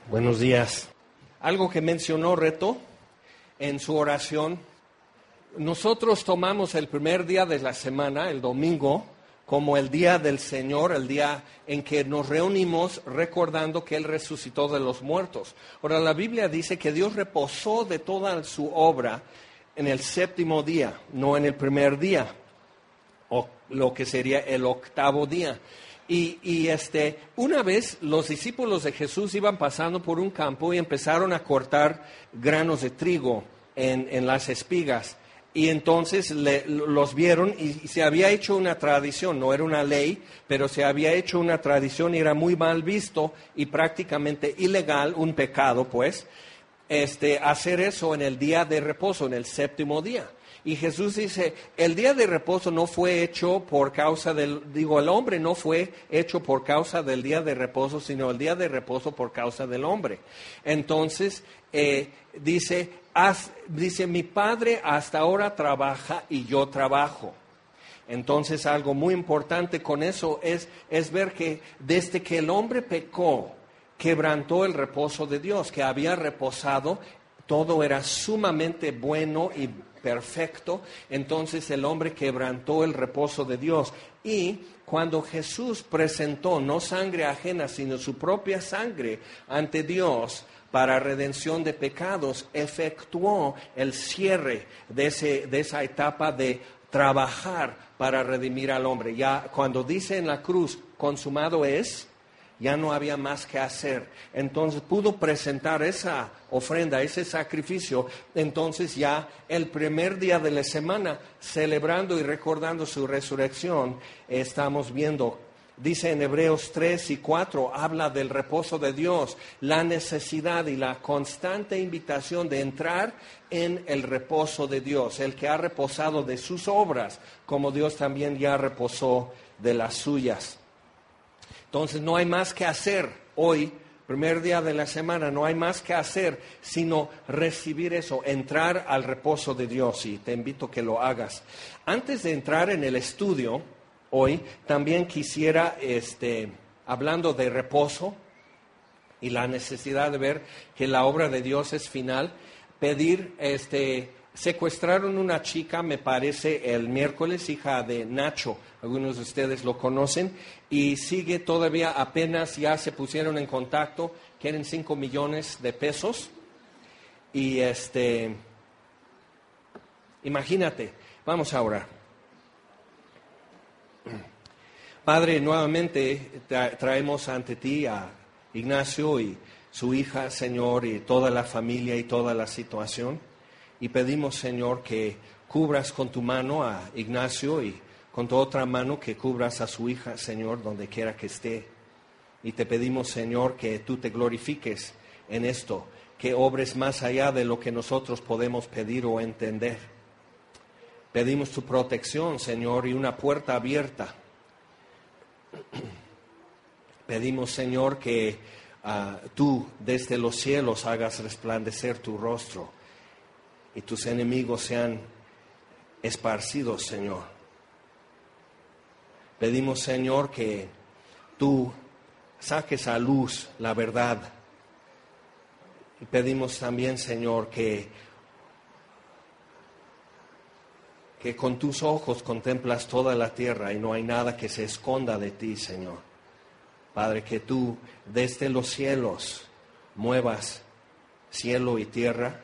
Buenos días. Algo que mencionó Reto en su oración, nosotros tomamos el primer día de la semana, el domingo, como el día del Señor, el día en que nos reunimos recordando que Él resucitó de los muertos. Ahora, la Biblia dice que Dios reposó de toda su obra en el séptimo día, no en el primer día, o lo que sería el octavo día. Y una vez los discípulos de Jesús iban pasando por un campo y empezaron a cortar granos de trigo en las espigas. Y entonces los vieron y se había hecho una tradición, no era una ley, pero se había hecho una tradición y era muy mal visto y prácticamente ilegal, un pecado pues, hacer eso en el día de reposo, en el séptimo día. Y Jesús dice, el día de reposo no fue hecho por causa el hombre no fue hecho por causa del día de reposo, sino el día de reposo por causa del hombre. Entonces, dice, mi Padre hasta ahora trabaja y yo trabajo. Entonces, algo muy importante con eso es ver que desde que el hombre pecó, quebrantó el reposo de Dios, que había reposado, todo era sumamente bueno y perfecto. Entonces el hombre quebrantó el reposo de Dios. Y cuando Jesús presentó no sangre ajena, sino su propia sangre ante Dios para redención de pecados, efectuó el cierre de esa etapa de trabajar para redimir al hombre. Ya cuando dice en la cruz, consumado es, ya no había más que hacer. Entonces pudo presentar esa ofrenda, ese sacrificio. Entonces ya el primer día de la semana, celebrando y recordando su resurrección, estamos viendo, dice en Hebreos 3 y 4, habla del reposo de Dios, la necesidad y la constante invitación de entrar en el reposo de Dios, el que ha reposado de sus obras, como Dios también ya reposó de las suyas. Entonces no hay más que hacer hoy, primer día de la semana, no hay más que hacer sino recibir eso, entrar al reposo de Dios, y te invito a que lo hagas. Antes de entrar en el estudio hoy, también quisiera, hablando de reposo y la necesidad de ver que la obra de Dios es final, pedir, secuestraron una chica, me parece, el miércoles, hija de Nacho, algunos de ustedes lo conocen, y sigue todavía, apenas ya se pusieron en contacto, quieren 5 millones de pesos, y imagínate, vamos a orar. Padre, nuevamente traemos ante ti a Ignacio y su hija, Señor, y toda la familia y toda la situación. Y pedimos, Señor, que cubras con tu mano a Ignacio y con tu otra mano que cubras a su hija, Señor, donde quiera que esté. Y te pedimos, Señor, que tú te glorifiques en esto, que obres más allá de lo que nosotros podemos pedir o entender. Pedimos tu protección, Señor, y una puerta abierta. Pedimos, Señor, que tú desde los cielos hagas resplandecer tu rostro y tus enemigos sean esparcidos, Señor. Pedimos, Señor, que tú saques a luz la verdad. Y pedimos también, Señor, que con tus ojos contemplas toda la tierra y no hay nada que se esconda de ti, Señor. Padre, que tú desde los cielos muevas cielo y tierra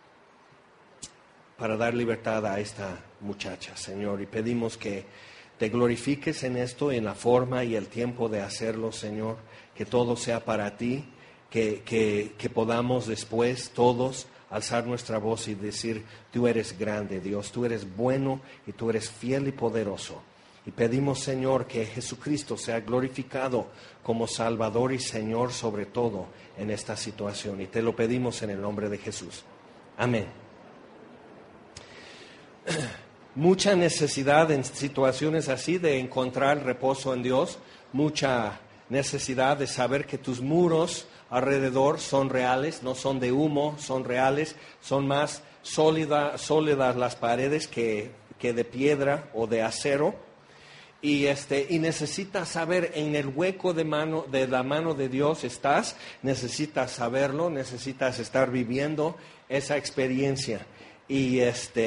para dar libertad a esta muchacha, Señor. Y pedimos que te glorifiques en esto, en la forma y el tiempo de hacerlo, Señor. Que todo sea para ti, que podamos después todos alzar nuestra voz y decir, tú eres grande, Dios, tú eres bueno y tú eres fiel y poderoso. Y pedimos, Señor, que Jesucristo sea glorificado como Salvador y Señor sobre todo en esta situación. Y te lo pedimos en el nombre de Jesús. Amén. Mucha necesidad en situaciones así de encontrar reposo en Dios, mucha necesidad de saber que tus muros alrededor son reales, no son de humo, son reales, son más sólidas las paredes que de piedra o de acero. Y necesitas saber en el hueco de la mano de Dios estás, necesitas saberlo, necesitas estar viviendo esa experiencia. Y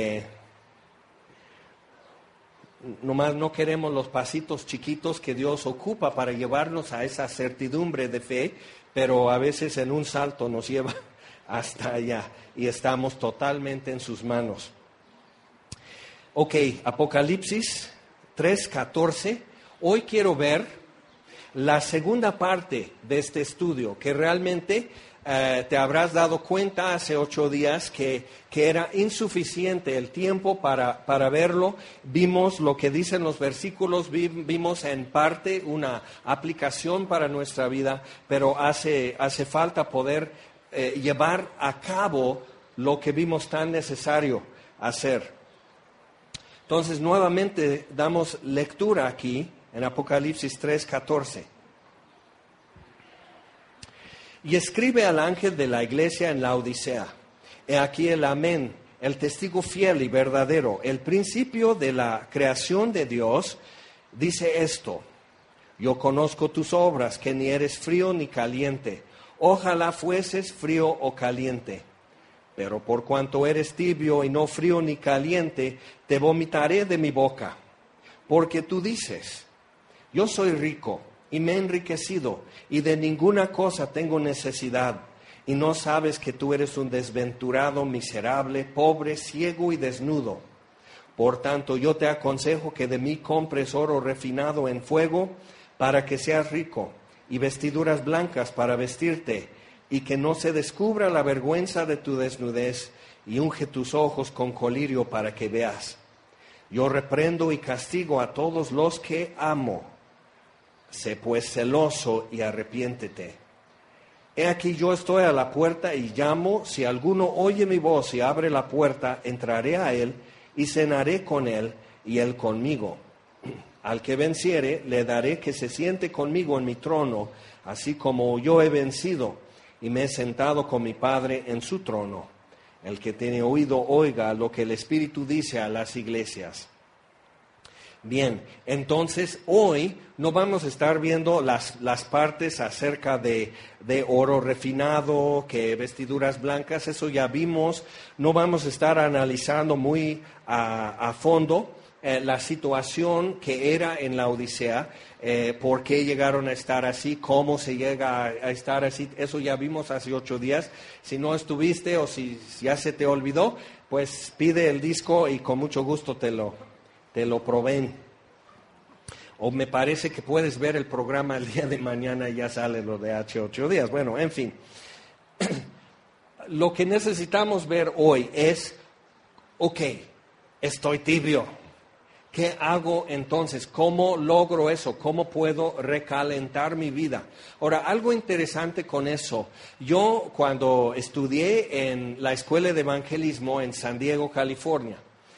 nomás no queremos los pasitos chiquitos que Dios ocupa para llevarnos a esa certidumbre de fe, pero a veces en un salto nos lleva hasta allá y estamos totalmente en sus manos. Ok, Apocalipsis 3:14. Hoy quiero ver la segunda parte de este estudio, que realmente te habrás dado cuenta hace 8 días que era insuficiente el tiempo para verlo. Vimos lo que dicen los versículos, vimos en parte una aplicación para nuestra vida, pero hace falta poder llevar a cabo lo que vimos tan necesario hacer. Entonces, nuevamente damos lectura aquí en Apocalipsis 3:14. Y escribe al ángel de la iglesia en la Odisea: He aquí el Amén, el testigo fiel y verdadero, el principio de la creación de Dios, dice esto: Yo conozco tus obras, que ni eres frío ni caliente. Ojalá fueses frío o caliente. Pero por cuanto eres tibio y no frío ni caliente, te vomitaré de mi boca. Porque tú dices: Yo soy rico y me he enriquecido, y de ninguna cosa tengo necesidad, y no sabes que tú eres un desventurado, miserable, pobre, ciego y desnudo. Por tanto, yo te aconsejo que de mí compres oro refinado en fuego, para que seas rico, y vestiduras blancas para vestirte, y que no se descubra la vergüenza de tu desnudez, y unge tus ojos con colirio para que veas. Yo reprendo y castigo a todos los que amo. Sé pues celoso y arrepiéntete. He aquí yo estoy a la puerta y llamo. Si alguno oye mi voz y abre la puerta, entraré a él y cenaré con él y él conmigo. Al que venciere, le daré que se siente conmigo en mi trono, así como yo he vencido y me he sentado con mi Padre en su trono. El que tiene oído, oiga lo que el Espíritu dice a las iglesias. Bien, entonces hoy no vamos a estar viendo las partes acerca de oro refinado, que vestiduras blancas, eso ya vimos. No vamos a estar analizando muy a fondo la situación que era en la Odisea, por qué llegaron a estar así, cómo se llega a estar así. Eso ya vimos hace 8 días. Si no estuviste o si ya se te olvidó, pues pide el disco y con mucho gusto te lo proveen. O me parece que puedes ver el programa el día de mañana y ya sale lo de hace 8 días. Bueno, en fin. Lo que necesitamos ver hoy es, ok, estoy tibio. ¿Qué hago entonces? ¿Cómo logro eso? ¿Cómo puedo recalentar mi vida? Ahora, algo interesante con eso. Yo cuando estudié en la Escuela de Evangelismo en San Diego, California,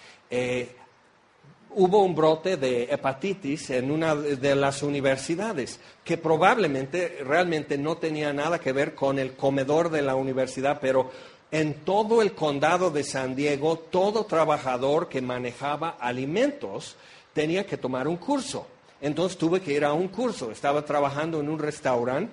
hubo un brote de hepatitis en una de las universidades que probablemente realmente no tenía nada que ver con el comedor de la universidad, pero en todo el condado de San Diego, todo trabajador que manejaba alimentos tenía que tomar un curso. Entonces tuve que ir a un curso. Estaba trabajando en un restaurante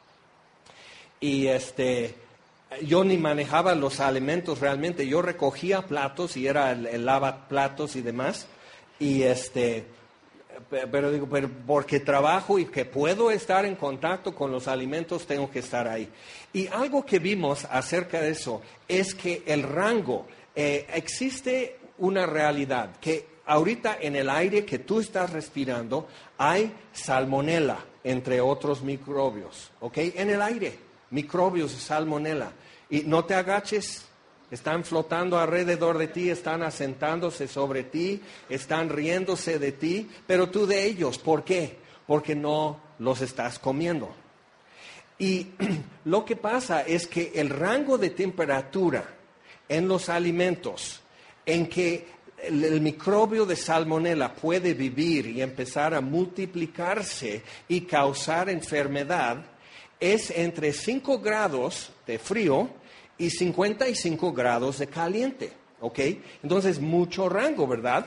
y yo ni manejaba los alimentos realmente. Yo recogía platos y era el lavaplatos y demás. Y pero digo, pero porque trabajo y que puedo estar en contacto con los alimentos, tengo que estar ahí. Y algo que vimos acerca de eso es que el rango, existe una realidad, que ahorita en el aire que tú estás respirando hay salmonela, entre otros microbios, ¿ok? En el aire, microbios de salmonela. Y no te agaches. Están flotando alrededor de ti, están asentándose sobre ti, están riéndose de ti, pero tú de ellos. ¿Por qué? Porque no los estás comiendo. Y lo que pasa es que el rango de temperatura en los alimentos en que el microbio de salmonela puede vivir y empezar a multiplicarse y causar enfermedad es entre 5 grados de frío y 55 grados de caliente, ¿ok? Entonces, mucho rango, ¿verdad?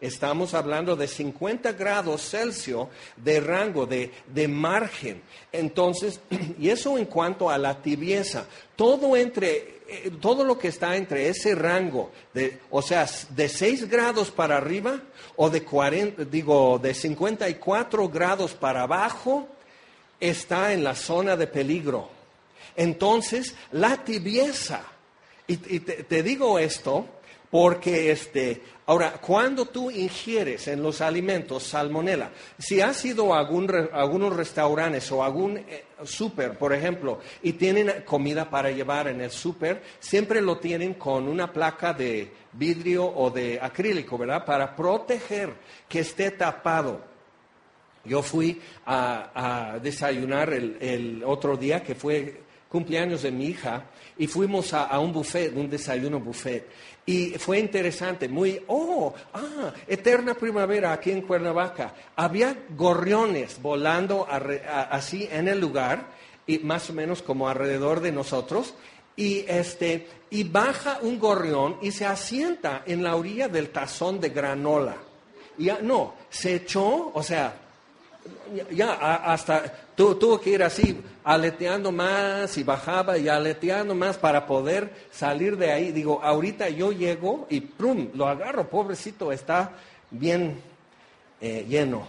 Estamos hablando de 50 grados Celsius de rango, de margen. Entonces, y eso en cuanto a la tibieza. Todo lo que está entre ese rango, o sea, de 6 grados para arriba o de 54 grados para abajo, está en la zona de peligro. Entonces, la tibieza, y te digo esto porque ahora, cuando tú ingieres en los alimentos salmonela, si has ido a algunos restaurantes o algún súper, por ejemplo, y tienen comida para llevar en el súper, siempre lo tienen con una placa de vidrio o de acrílico, ¿verdad? Para proteger que esté tapado. Yo fui a desayunar el otro día, que fue cumpleaños de mi hija, y fuimos a un buffet, un desayuno buffet. Y fue interesante, eterna primavera aquí en Cuernavaca. Había gorriones volando así en el lugar, y más o menos como alrededor de nosotros. Y baja un gorrión y se asienta en la orilla del tazón de granola. Se echó, o sea, hasta tuvo que ir así, aleteando más y bajaba y aleteando más para poder salir de ahí. Digo, ahorita yo llego y ¡prum!, lo agarro, pobrecito, está bien lleno.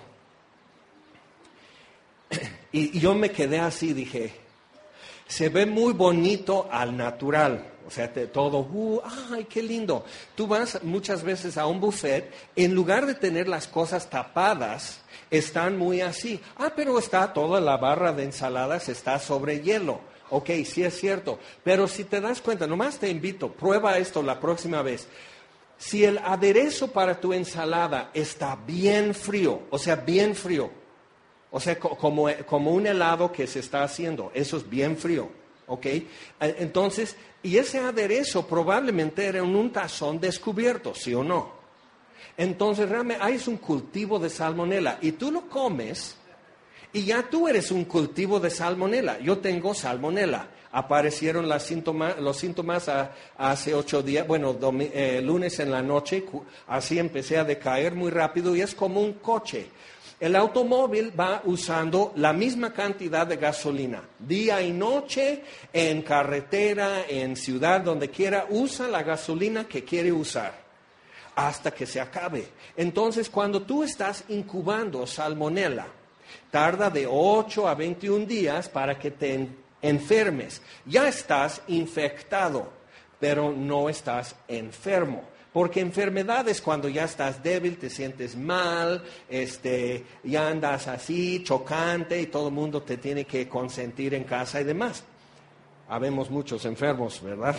Y yo me quedé así, dije, se ve muy bonito al natural. O sea, todo, ¡ay, qué lindo! Tú vas muchas veces a un buffet, en lugar de tener las cosas tapadas, están muy así. Pero está toda la barra de ensaladas, está sobre hielo. Ok, sí es cierto. Pero si te das cuenta, nomás te invito, prueba esto la próxima vez. Si el aderezo para tu ensalada está bien frío, o sea, bien frío, o sea, como un helado que se está haciendo, eso es bien frío. ¿Ok? Entonces, y ese aderezo probablemente era en un tazón descubierto, ¿sí o no? Entonces, realmente hay un cultivo de salmonela y tú lo comes y ya tú eres un cultivo de salmonela. Yo tengo salmonela. Aparecieron los síntomas hace 8 días, lunes en la noche, así empecé a decaer muy rápido y es como un coche. El automóvil va usando la misma cantidad de gasolina, día y noche, en carretera, en ciudad, donde quiera, usa la gasolina que quiere usar hasta que se acabe. Entonces, cuando tú estás incubando salmonela, tarda de 8 a 21 días para que te enfermes. Ya estás infectado, pero no estás enfermo. Porque enfermedad es cuando ya estás débil, te sientes mal, ya andas así, chocante, y todo el mundo te tiene que consentir en casa y demás. Habemos muchos enfermos, ¿verdad?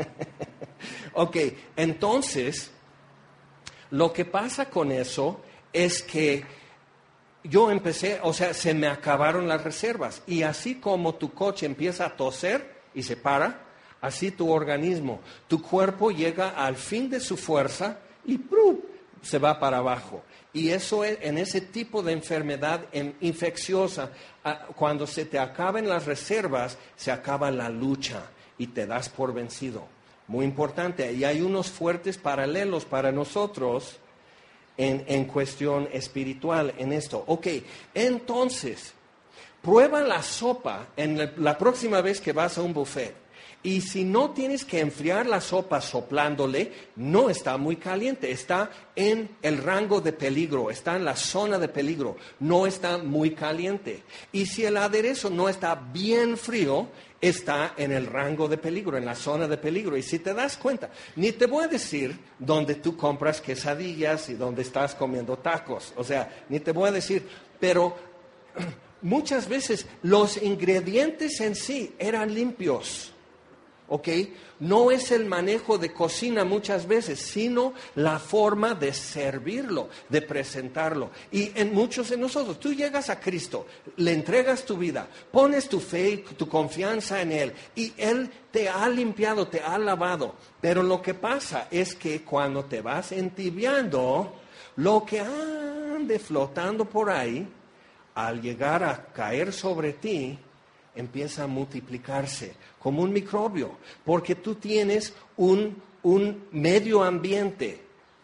Ok, entonces, lo que pasa con eso es que yo empecé, o sea, se me acabaron las reservas. Y así como tu coche empieza a toser y se para, así tu organismo, tu cuerpo llega al fin de su fuerza y ¡prum!, se va para abajo. Y eso es, en ese tipo de enfermedad infecciosa, cuando se te acaban las reservas, se acaba la lucha y te das por vencido. Muy importante. Y hay unos fuertes paralelos para nosotros en cuestión espiritual en esto. Ok, entonces, prueba la sopa la próxima vez que vas a un buffet. Y si no tienes que enfriar la sopa soplándole, no está muy caliente, está en el rango de peligro, está en la zona de peligro, no está muy caliente. Y si el aderezo no está bien frío, está en el rango de peligro, en la zona de peligro. Y si te das cuenta, ni te voy a decir dónde tú compras quesadillas y dónde estás comiendo tacos, o sea, ni te voy a decir, pero muchas veces los ingredientes en sí eran limpios. ¿Ok? No es el manejo de cocina muchas veces, sino la forma de servirlo, de presentarlo. Y en muchos de nosotros, tú llegas a Cristo, le entregas tu vida, pones tu fe, tu confianza en Él, y Él te ha limpiado, te ha lavado. Pero lo que pasa es que cuando te vas entibiando, lo que ande flotando por ahí, al llegar a caer sobre ti, empieza a multiplicarse como un microbio, porque tú tienes un medio ambiente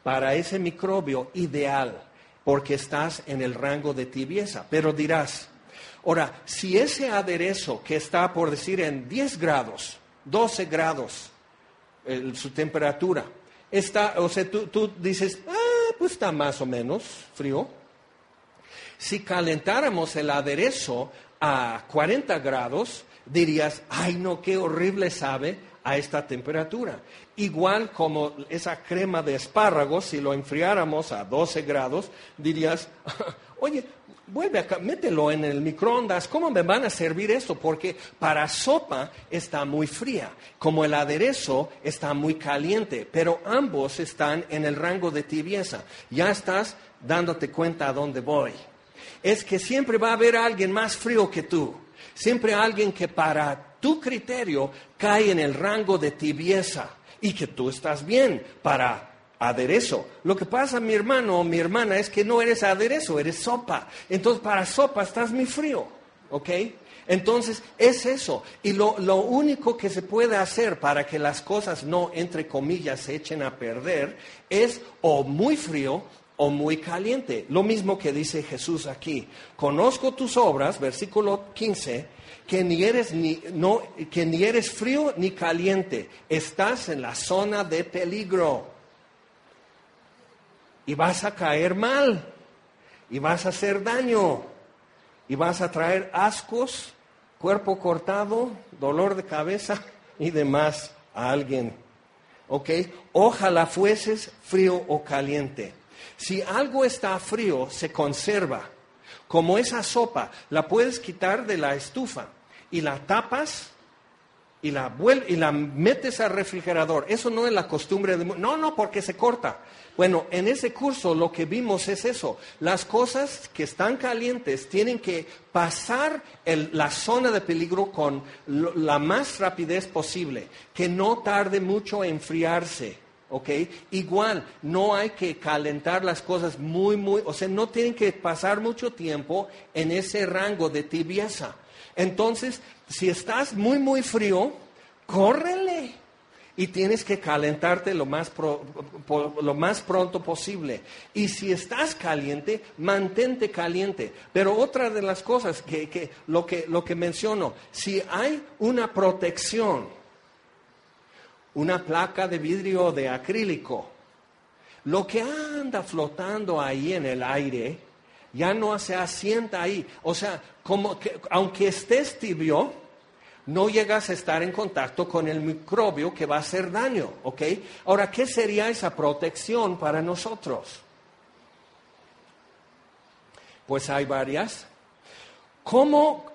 para ese microbio ideal, porque estás en el rango de tibieza. Pero dirás, ahora, si ese aderezo que está, por decir, en 10 grados, 12 grados, su temperatura, está, o sea, tú dices, pues está más o menos frío. Si calentáramos el aderezo a 40 grados, dirías, ay no, qué horrible sabe a esta temperatura. Igual como esa crema de espárragos, si lo enfriáramos a 12 grados, dirías, oye, vuelve acá, mételo en el microondas, ¿cómo me van a servir esto? Porque para sopa está muy fría, como el aderezo está muy caliente, pero ambos están en el rango de tibieza. Ya estás dándote cuenta a dónde voy. Es que siempre va a haber alguien más frío que tú, siempre alguien que para tu criterio cae en el rango de tibieza y que tú estás bien para aderezo. Lo que pasa, mi hermano o mi hermana, es que no eres aderezo, eres sopa. Entonces, para sopa estás muy frío, ¿ok? Entonces, es eso. Y lo único que se puede hacer para que las cosas no, entre comillas, se echen a perder, es o muy frío o muy caliente. Lo mismo que dice Jesús aquí. Conozco tus obras, versículo 15, que ni eres frío ni caliente. Estás en la zona de peligro. Y vas a caer mal. Y vas a hacer daño. Y vas a traer ascos, cuerpo cortado, dolor de cabeza y demás a alguien. ¿Ok? Ojalá fueses frío o caliente. Si algo está frío, se conserva. Como esa sopa, la puedes quitar de la estufa y la tapas y la metes al refrigerador. Eso no es la costumbre de... No, porque se corta. Bueno, en ese curso lo que vimos es eso. Las cosas que están calientes tienen que pasar la zona de peligro con la más rapidez posible. Que no tarde mucho en enfriarse. ¿Ok? Igual, no hay que calentar las cosas o sea, no tienen que pasar mucho tiempo en ese rango de tibieza. Entonces, si estás muy frío, córrele. Y tienes que calentarte lo más pronto posible. Y si estás caliente, mantente caliente. Pero otra de las cosas lo que menciono, si hay una protección, una placa de vidrio de acrílico, lo que anda flotando ahí en el aire ya no se asienta ahí. O sea, como que aunque estés tibio, no llegas a estar en contacto con el microbio que va a hacer daño, ¿ok? Ahora, ¿qué sería esa protección para nosotros? Pues hay varias. ¿Cómo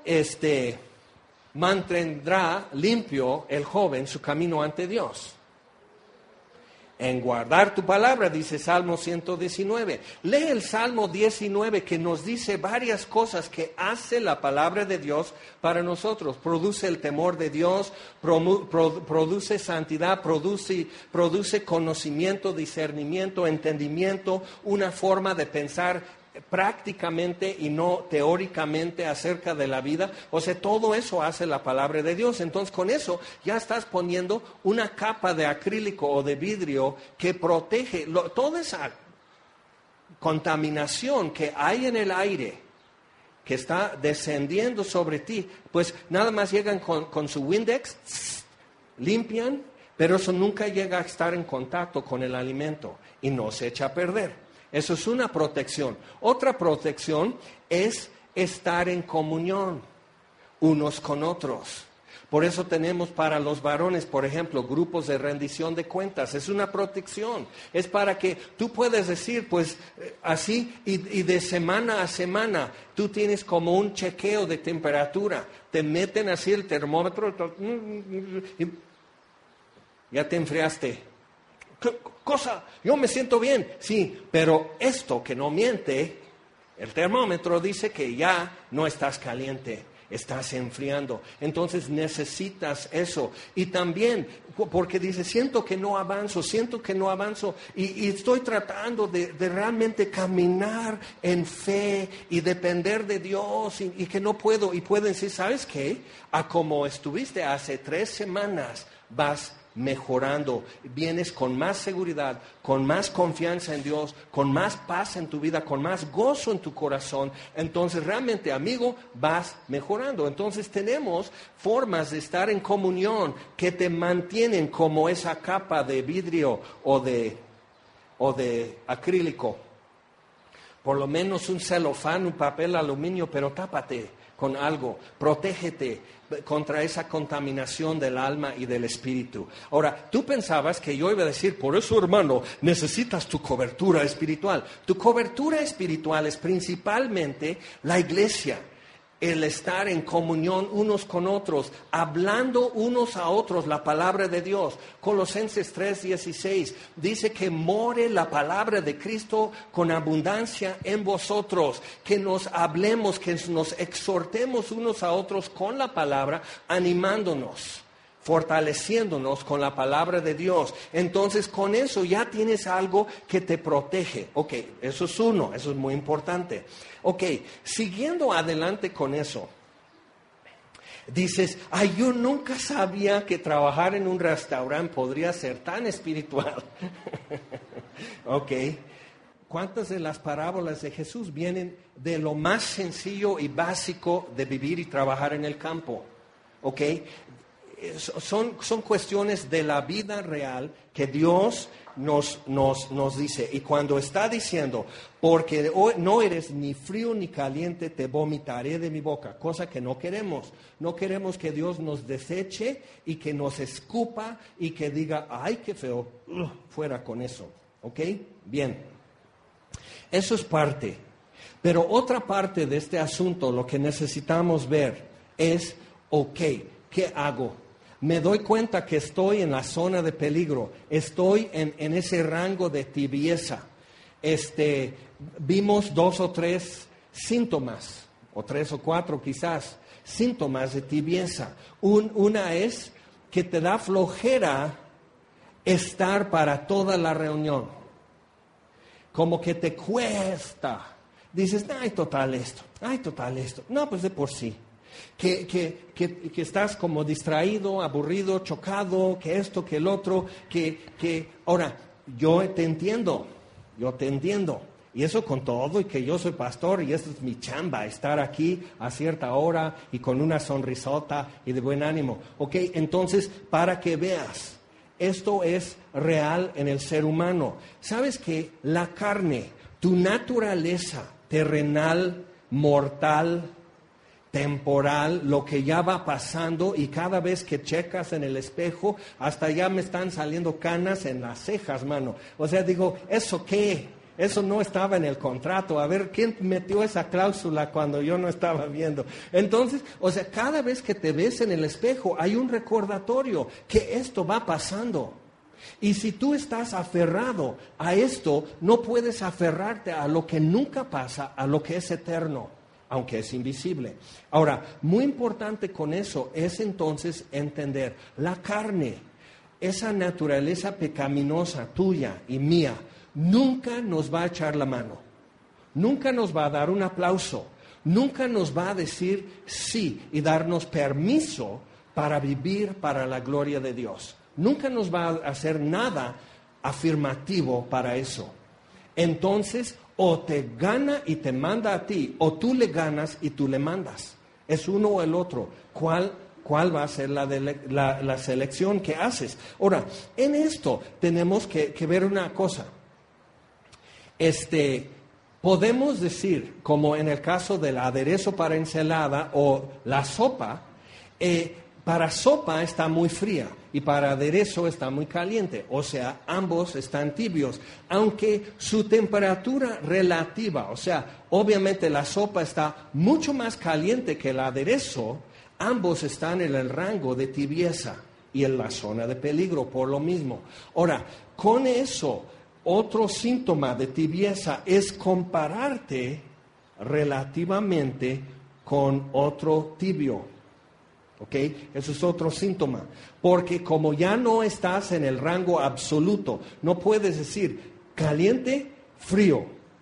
mantendrá limpio el joven su camino ante Dios? En guardar tu palabra, dice Salmo 119. Lee el Salmo 19 que nos dice varias cosas que hace la palabra de Dios para nosotros. Produce el temor de Dios, produce santidad, produce conocimiento, discernimiento, entendimiento, una forma de pensar prácticamente y no teóricamente acerca de la vida. O sea, todo eso hace la palabra de Dios. Entonces, con eso ya estás poniendo una capa de acrílico o de vidrio que protege toda esa contaminación que hay en el aire, que está descendiendo sobre ti. Pues nada más llegan con su Windex, limpian, pero eso nunca llega a estar en contacto con el alimento y no se echa a perder. Eso es una protección. Otra protección es estar en comunión unos con otros. Por eso tenemos para los varones, por ejemplo, grupos de rendición de cuentas. Es una protección. Es para que tú puedas decir, pues, así, y de semana a semana, tú tienes como un chequeo de temperatura. Te meten así el termómetro, y ya te enfriaste. ¿Qué cosa? Yo me siento bien. Sí, pero esto que no miente, el termómetro dice que ya no estás caliente, estás enfriando. Entonces necesitas eso. Y también, porque dice, siento que no avanzo, y estoy tratando de realmente caminar en fe y depender de Dios y que no puedo. Y pueden decir, ¿sabes qué? A como estuviste hace 3 semanas, vas mejorando, vienes con más seguridad, con más confianza en Dios, con más paz en tu vida, con más gozo en tu corazón. Entonces realmente, amigo, vas mejorando. Entonces tenemos formas de estar en comunión que te mantienen como esa capa de vidrio o de acrílico. Por lo menos un celofán, un papel aluminio, pero tápate con algo, protégete contra esa contaminación del alma y del espíritu. Ahora, tú pensabas que yo iba a decir, por eso, hermano, necesitas tu cobertura espiritual. Tu cobertura espiritual es principalmente la iglesia, el estar en comunión unos con otros, hablando unos a otros la palabra de Dios. Colosenses 3:16 dice que more la palabra de Cristo con abundancia en vosotros, que nos hablemos, que nos exhortemos unos a otros con la palabra, animándonos, fortaleciéndonos con la palabra de Dios. Entonces, con eso ya tienes algo que te protege. Ok, eso es uno, eso es muy importante. Ok, siguiendo adelante con eso, dices, yo nunca sabía que trabajar en un restaurante podría ser tan espiritual. Ok, ¿cuántas de las parábolas de Jesús vienen de lo más sencillo y básico de vivir y trabajar en el campo? Ok, son cuestiones de la vida real que Dios nos dice. Y cuando está diciendo, porque hoy no eres ni frío ni caliente, te vomitaré de mi boca, cosa que no queremos. No queremos que Dios nos deseche y que nos escupa y que diga, ay, qué feo, fuera con eso. ¿Ok? Bien. Eso es parte. Pero otra parte de este asunto, lo que necesitamos ver es, ok, ¿qué hago? Me doy cuenta que estoy en la zona de peligro, estoy en ese rango de tibieza. Vimos 2 o 3 síntomas, o 3 o 4 quizás, síntomas de tibieza. Una es que te da flojera estar para toda la reunión, como que te cuesta. Dices, ay, total esto. No, pues de por sí. Que estás como distraído, aburrido, chocado, que esto, que el otro, Ahora, yo te entiendo. Y eso con todo, y que yo soy pastor, y esto es mi chamba, estar aquí a cierta hora, y con una sonrisota, y de buen ánimo. Ok, entonces, para que veas, esto es real en el ser humano. ¿Sabes que la carne, tu naturaleza terrenal, mortal, temporal, lo que ya va pasando, y cada vez que checas en el espejo, hasta ya me están saliendo canas en las cejas, mano? O sea, digo, ¿eso qué? Eso no estaba en el contrato. A ver, ¿quién metió esa cláusula cuando yo no estaba viendo? Entonces, o sea, cada vez que te ves en el espejo, hay un recordatorio que esto va pasando. Y si tú estás aferrado a esto, no puedes aferrarte a lo que nunca pasa, a lo que es eterno, aunque es invisible. Ahora, muy importante con eso es entonces entender la carne, esa naturaleza pecaminosa tuya y mía, nunca nos va a echar la mano, nunca nos va a dar un aplauso, nunca nos va a decir sí y darnos permiso para vivir para la gloria de Dios. Nunca nos va a hacer nada afirmativo para eso. Entonces, o te gana y te manda a ti, o tú le ganas y tú le mandas. Es uno o el otro. ¿Cuál va a ser la selección que haces? Ahora, en esto tenemos que ver una cosa. Podemos decir, como en el caso del aderezo para ensalada o la sopa, para sopa está muy fría y para aderezo está muy caliente. O sea, ambos están tibios, aunque su temperatura relativa, o sea, obviamente la sopa está mucho más caliente que el aderezo, ambos están en el rango de tibieza y en la zona de peligro por lo mismo. Ahora, con eso, otro síntoma de tibieza es compararte relativamente con otro tibio. ¿Ok? Eso es otro síntoma. Porque como ya no estás en el rango absoluto, no puedes decir caliente, frío.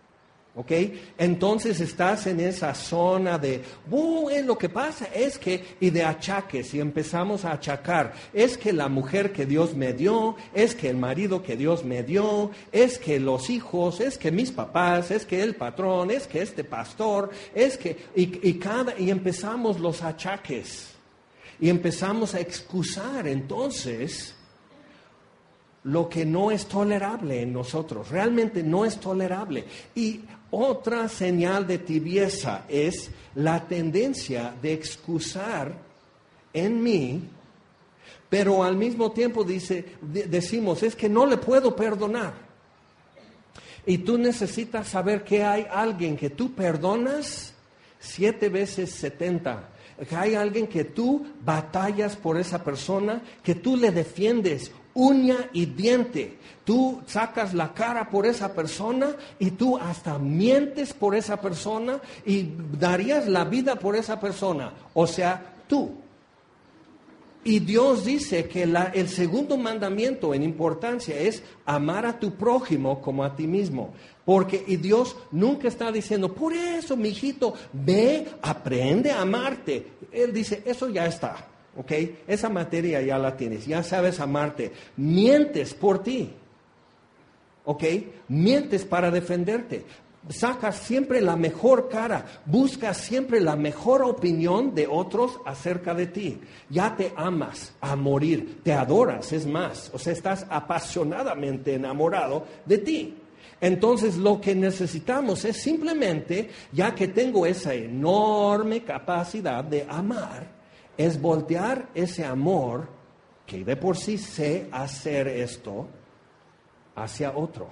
¿Ok? Entonces estás en esa zona de, lo que pasa es que, y de achaques, y empezamos a achacar, es que la mujer que Dios me dio, es que el marido que Dios me dio, es que los hijos, es que mis papás, es que el patrón, es que este pastor, es que, y empezamos los achaques, y empezamos a excusar entonces lo que no es tolerable en nosotros, realmente no es tolerable. Y otra señal de tibieza es la tendencia de excusar en mí, pero al mismo tiempo decimos, es que no le puedo perdonar. Y tú necesitas saber que hay alguien que tú perdonas 7 veces 70. Que hay alguien que tú batallas por esa persona, que tú le defiendes uña y diente. Tú sacas la cara por esa persona y tú hasta mientes por esa persona y darías la vida por esa persona. O sea, tú. Y Dios dice que el segundo mandamiento en importancia es amar a tu prójimo como a ti mismo. Y Dios nunca está diciendo, por eso, mijito, ve, aprende a amarte. Él dice, eso ya está, ¿ok? Esa materia ya la tienes, ya sabes amarte. Mientes por ti, ¿ok? Mientes para defenderte. Sacas siempre la mejor cara, buscas siempre la mejor opinión de otros acerca de ti. Ya te amas a morir, te adoras, es más, o sea, estás apasionadamente enamorado de ti. Entonces lo que necesitamos es simplemente, ya que tengo esa enorme capacidad de amar, es voltear ese amor, que de por sí sé hacer esto, hacia otro.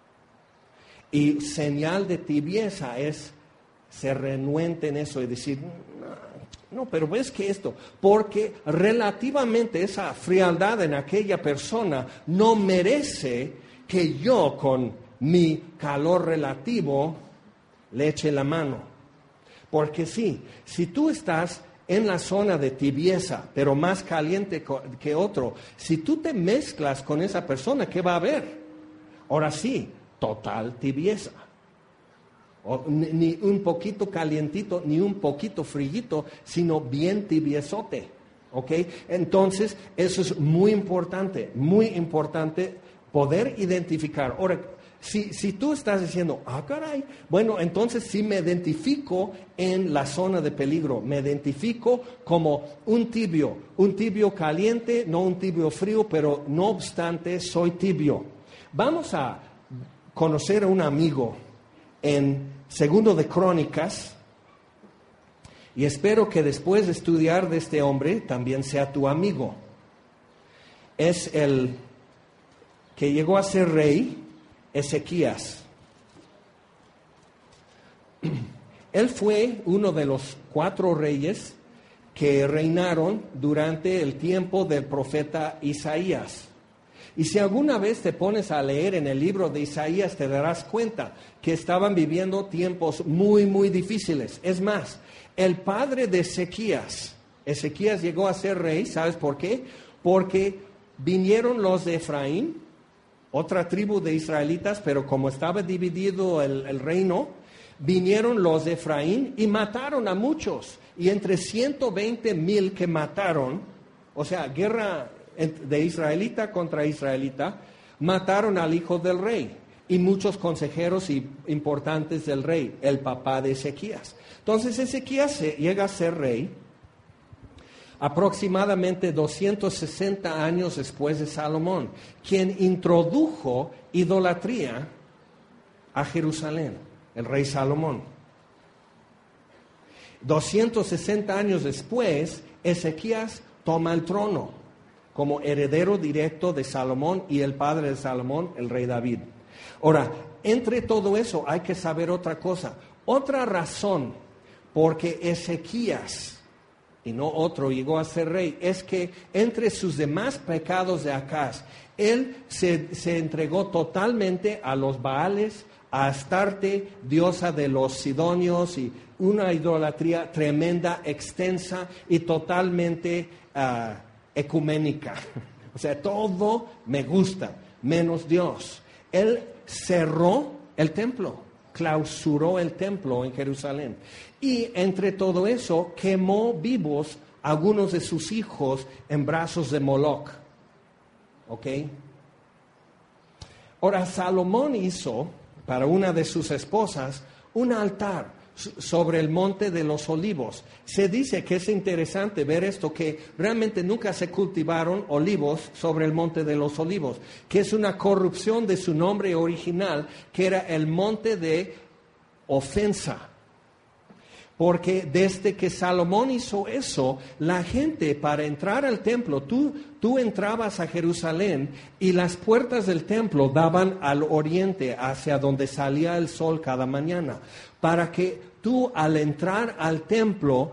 Y señal de tibieza es ser renuente en eso y decir, no, pero ves que esto, porque relativamente esa frialdad en aquella persona no merece que yo con mi calor relativo le eche la mano. Porque sí, si tú estás en la zona de tibieza, pero más caliente que otro, si tú te mezclas con esa persona, ¿qué va a haber? Ahora sí, total tibieza. Ni un poquito calientito, ni un poquito frillito, sino bien tibiezote. ¿Ok? Entonces, eso es muy importante poder identificar. Ahora, si tú estás diciendo, caray, bueno, entonces sí me identifico en la zona de peligro, me identifico como un tibio caliente, no un tibio frío, pero no obstante soy tibio. Vamos a conocer a un amigo en 2 de Crónicas, y espero que después de estudiar de este hombre también sea tu amigo. Es el que llegó a ser rey, Ezequías. Él fue uno de los 4 reyes que reinaron durante el tiempo del profeta Isaías. Y si alguna vez te pones a leer en el libro de Isaías, te darás cuenta que estaban viviendo tiempos muy, muy difíciles. Es más, el padre de Ezequías llegó a ser rey, ¿sabes por qué? Porque vinieron los de Efraín, otra tribu de israelitas, pero como estaba dividido el reino, vinieron los de Efraín y mataron a muchos. Y entre 120,000 que mataron, o sea, guerra de israelita contra israelita, mataron al hijo del rey y muchos consejeros importantes del rey, el papá de Ezequías. Entonces Ezequías llega a ser rey aproximadamente 260 años después de Salomón, quien introdujo idolatría a Jerusalén, el rey Salomón. 260 años después, Ezequías toma el trono como heredero directo de Salomón y el padre de Salomón, el rey David. Ahora, entre todo eso hay que saber otra cosa. Otra razón porque Ezequías y no otro llegó a ser rey, es que entre sus demás pecados de Acaz, él se entregó totalmente a los Baales, a Astarte, diosa de los sidonios, y una idolatría tremenda, extensa y totalmente ecuménica. O sea, todo me gusta, menos Dios. Él cerró el templo. clausuró el templo en Jerusalén. Y entre todo eso, quemó vivos algunos de sus hijos en brazos de Moloch. ¿Ok? Ahora, Salomón hizo para una de sus esposas un altar sobre el monte de los olivos. Se dice que es interesante ver esto, que realmente nunca se cultivaron olivos sobre el monte de los olivos, que es una corrupción de su nombre original, que era el monte de ofensa. Porque desde que Salomón hizo eso, la gente para entrar al templo, tú entrabas a Jerusalén y las puertas del templo daban al oriente, hacia donde salía el sol cada mañana. Para que tú al entrar al templo,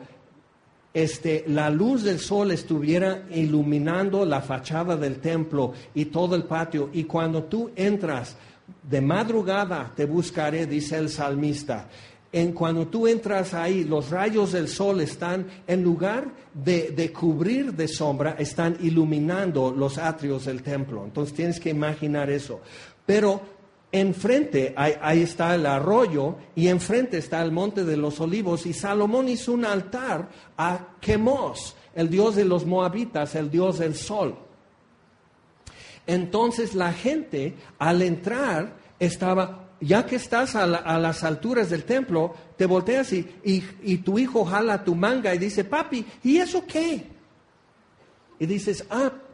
la luz del sol estuviera iluminando la fachada del templo y todo el patio. Y cuando tú entras, de madrugada te buscaré, dice el salmista. Cuando tú entras ahí, los rayos del sol están, en lugar de cubrir de sombra, están iluminando los atrios del templo. Entonces tienes que imaginar eso. Pero enfrente, ahí está el arroyo, y enfrente está el monte de los olivos, y Salomón hizo un altar a Quemos, el dios de los moabitas, el dios del sol. Entonces la gente, al entrar, estaba... Ya que estás a las alturas del templo, te volteas y tu hijo jala tu manga y dice, papi, ¿y eso qué? Y dices,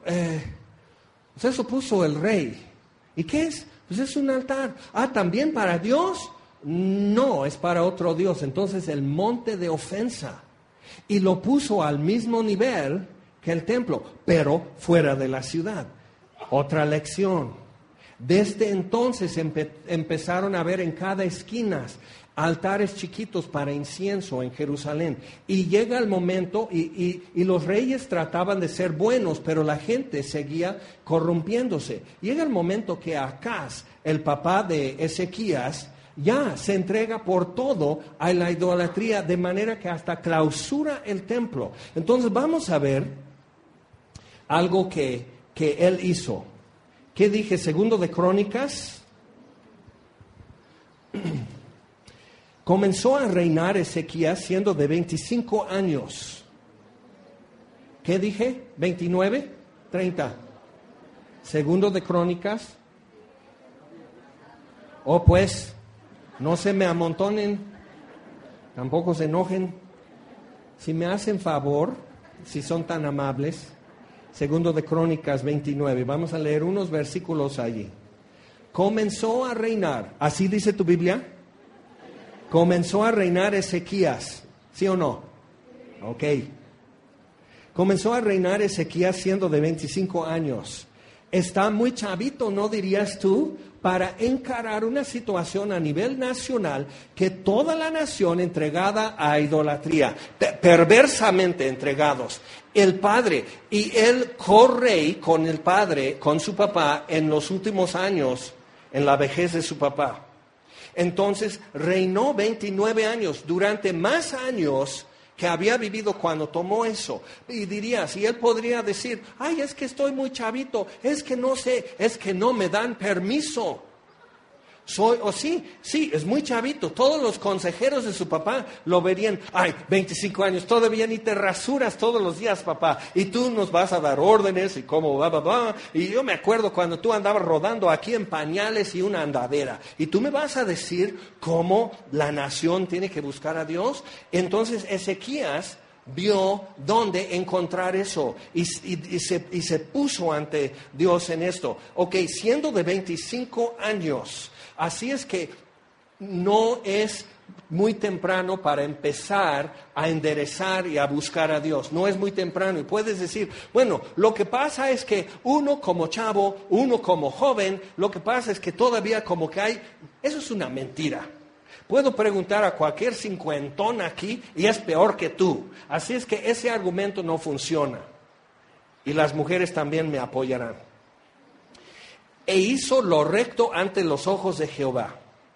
pues eso puso el rey. ¿Y qué es? Pues es un altar. ¿También para Dios? No, es para otro Dios. Entonces el monte de ofensa. Y lo puso al mismo nivel que el templo, pero fuera de la ciudad. Otra lección. Desde entonces empezaron a ver en cada esquina altares chiquitos para incienso en Jerusalén. Y llega el momento, y los reyes trataban de ser buenos, pero la gente seguía corrompiéndose. Llega el momento que Acaz, el papá de Ezequías, ya se entrega por todo a la idolatría, de manera que hasta clausura el templo. Entonces vamos a ver algo que él hizo. ¿Qué dije? Segundo de Crónicas. Comenzó a reinar Ezequías siendo de 25 años. ¿Qué dije? ¿29? 30. Segundo de Crónicas. Pues, no se me amontonen, tampoco se enojen. Si me hacen favor, si son tan amables. Segundo de Crónicas 29. Vamos a leer unos versículos allí. Comenzó a reinar. ¿Así dice tu Biblia? Comenzó a reinar Ezequías. ¿Sí o no? Ok. Comenzó a reinar Ezequías siendo de 25 años. Está muy chavito, ¿no dirías tú? Para encarar una situación a nivel nacional, que toda la nación entregada a idolatría, perversamente entregados. El padre y el correy con el padre, con su papá, en los últimos años, en la vejez de su papá. Entonces reinó 29 años, durante más años que había vivido cuando tomó eso. Y dirías, y él podría decir, es que estoy muy chavito, es que no sé, es que no me dan permiso. Sí, es muy chavito. Todos los consejeros de su papá lo verían, 25 años, todavía ni te rasuras todos los días, papá, y tú nos vas a dar órdenes y cómo va. Y yo me acuerdo cuando tú andabas rodando aquí en pañales y una andadera, y tú me vas a decir cómo la nación tiene que buscar a Dios. Entonces Ezequías vio dónde encontrar eso y se puso ante Dios en esto. Siendo de 25 años, así es que no es muy temprano para empezar a enderezar y a buscar a Dios. No es muy temprano. Y puedes decir, bueno, lo que pasa es que uno como chavo, uno como joven, lo que pasa es que todavía como que hay... Eso es una mentira. Puedo preguntar a cualquier cincuentón aquí y es peor que tú. Así es que ese argumento no funciona. Y las mujeres también me apoyarán. E hizo lo recto ante los ojos de Jehová,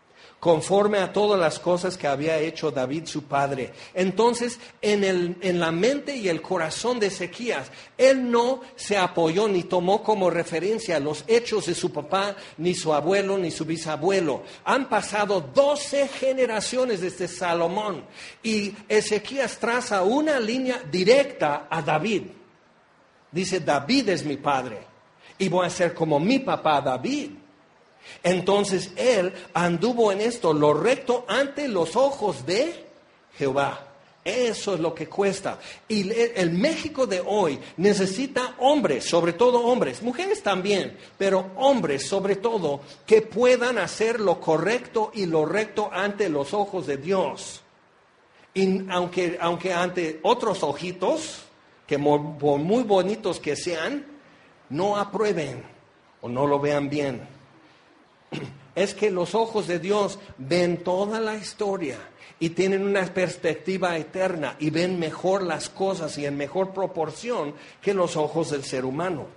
conforme a todas las cosas que había hecho David su padre. Entonces, en la mente y el corazón de Ezequías, él no se apoyó ni tomó como referencia los hechos de su papá, ni su abuelo, ni su bisabuelo. Han pasado 12 generaciones desde Salomón y Ezequías traza una línea directa a David. Dice, David es mi padre y voy a ser como mi papá David. Entonces él anduvo en esto lo recto ante los ojos de Jehová. Eso es lo que cuesta. Y el México de hoy necesita hombres, sobre todo hombres, mujeres también, pero hombres sobre todo, que puedan hacer lo correcto y lo recto ante los ojos de Dios. Y aunque ante otros ojitos, que por muy bonitos que sean, no aprueben o no lo vean bien. Es que los ojos de Dios ven toda la historia y tienen una perspectiva eterna y ven mejor las cosas y en mejor proporción que los ojos del ser humano.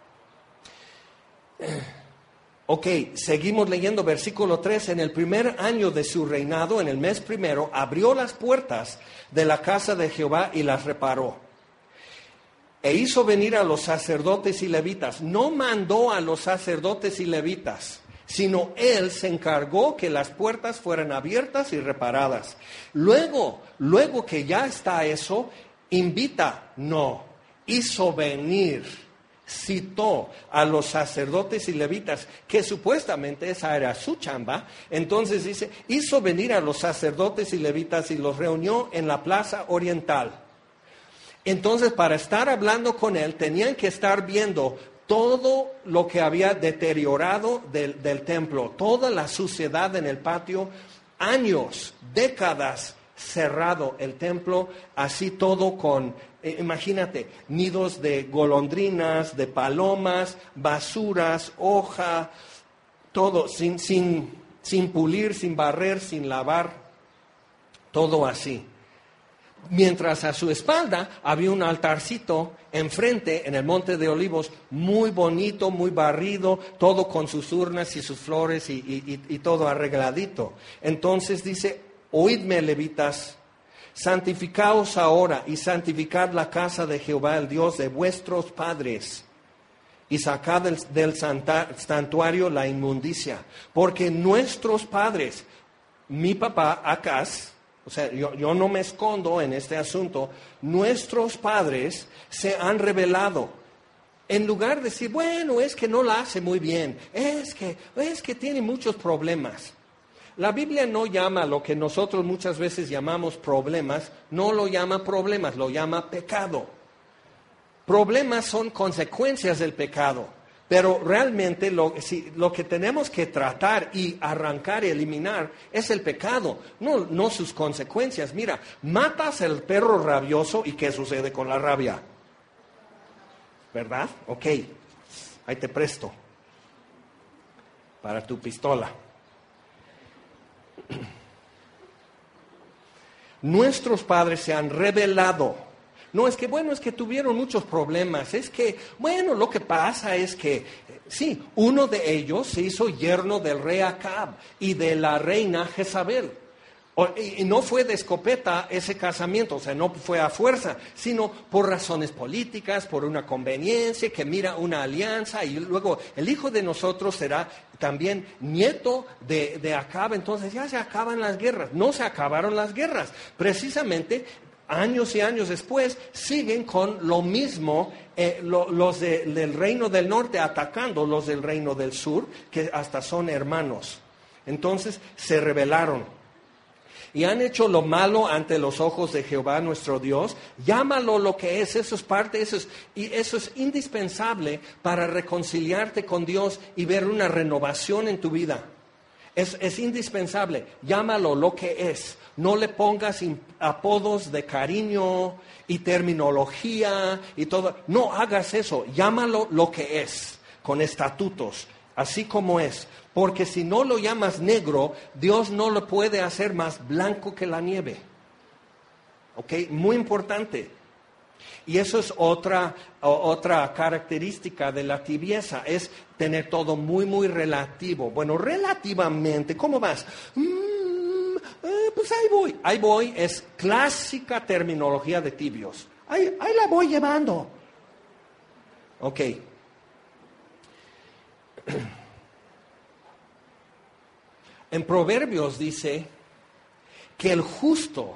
Ok, seguimos leyendo versículo 3. En el primer año de su reinado, en el mes primero, abrió las puertas de la casa de Jehová y las reparó. E hizo venir a los sacerdotes y levitas. No mandó a los sacerdotes y levitas, sino él se encargó que las puertas fueran abiertas y reparadas. Luego que ya está eso, hizo venir, citó a los sacerdotes y levitas, que supuestamente esa era su chamba. Entonces dice, hizo venir a los sacerdotes y levitas y los reunió en la plaza oriental. Entonces, para estar hablando con él, tenían que estar viendo todo lo que había deteriorado del templo, toda la suciedad en el patio, años, décadas cerrado el templo, así todo con, imagínate, nidos de golondrinas, de palomas, basuras, hoja, todo sin pulir, sin barrer, sin lavar, todo así. Mientras a su espalda había un altarcito enfrente en el Monte de Olivos, muy bonito, muy barrido, todo con sus urnas y sus flores y todo arregladito. Entonces dice, oídme, levitas, santificaos ahora y santificad la casa de Jehová, el Dios de vuestros padres, y sacad del santuario la inmundicia, porque nuestros padres, mi papá Acaz, o sea, yo no me escondo en este asunto, nuestros padres se han rebelado. En lugar de decir, bueno, es que no la hace muy bien, es que tiene muchos problemas. La Biblia no llama lo que nosotros muchas veces llamamos problemas, no lo llama problemas, lo llama pecado. Problemas son consecuencias del pecado. Pero realmente lo que tenemos que tratar y arrancar y eliminar es el pecado, no sus consecuencias. Mira, matas al perro rabioso y ¿qué sucede con la rabia? ¿Verdad? Ok, ahí te presto para tu pistola. Nuestros padres se han rebelado. No, es que tuvieron muchos problemas. Es que, bueno, lo que pasa es que, sí, uno de ellos se hizo yerno del rey Acab y de la reina Jezabel. Y no fue de escopeta ese casamiento, o sea, no fue a fuerza, sino por razones políticas, por una conveniencia, que mira una alianza, y luego el hijo de nosotros será también nieto de Acab. Entonces ya se acaban las guerras. No se acabaron las guerras, precisamente. Años y años después siguen con lo mismo, los del reino del norte atacando los del reino del sur, que hasta son hermanos. Entonces se rebelaron y han hecho lo malo ante los ojos de Jehová nuestro Dios. Llámalo lo que es, eso es parte, y eso es indispensable para reconciliarte con Dios y ver una renovación en tu vida. Es indispensable, llámalo lo que es. No le pongas apodos de cariño y terminología y todo. No hagas eso, llámalo lo que es, con estatutos, así como es. Porque si no lo llamas negro, Dios no lo puede hacer más blanco que la nieve. ¿Ok? Muy importante. Y eso es otra característica de la tibieza, es tener todo muy, muy relativo. Bueno, relativamente, ¿cómo vas? pues ahí voy, es clásica terminología de tibios. Ahí la voy llevando. Ok. En Proverbios dice que el justo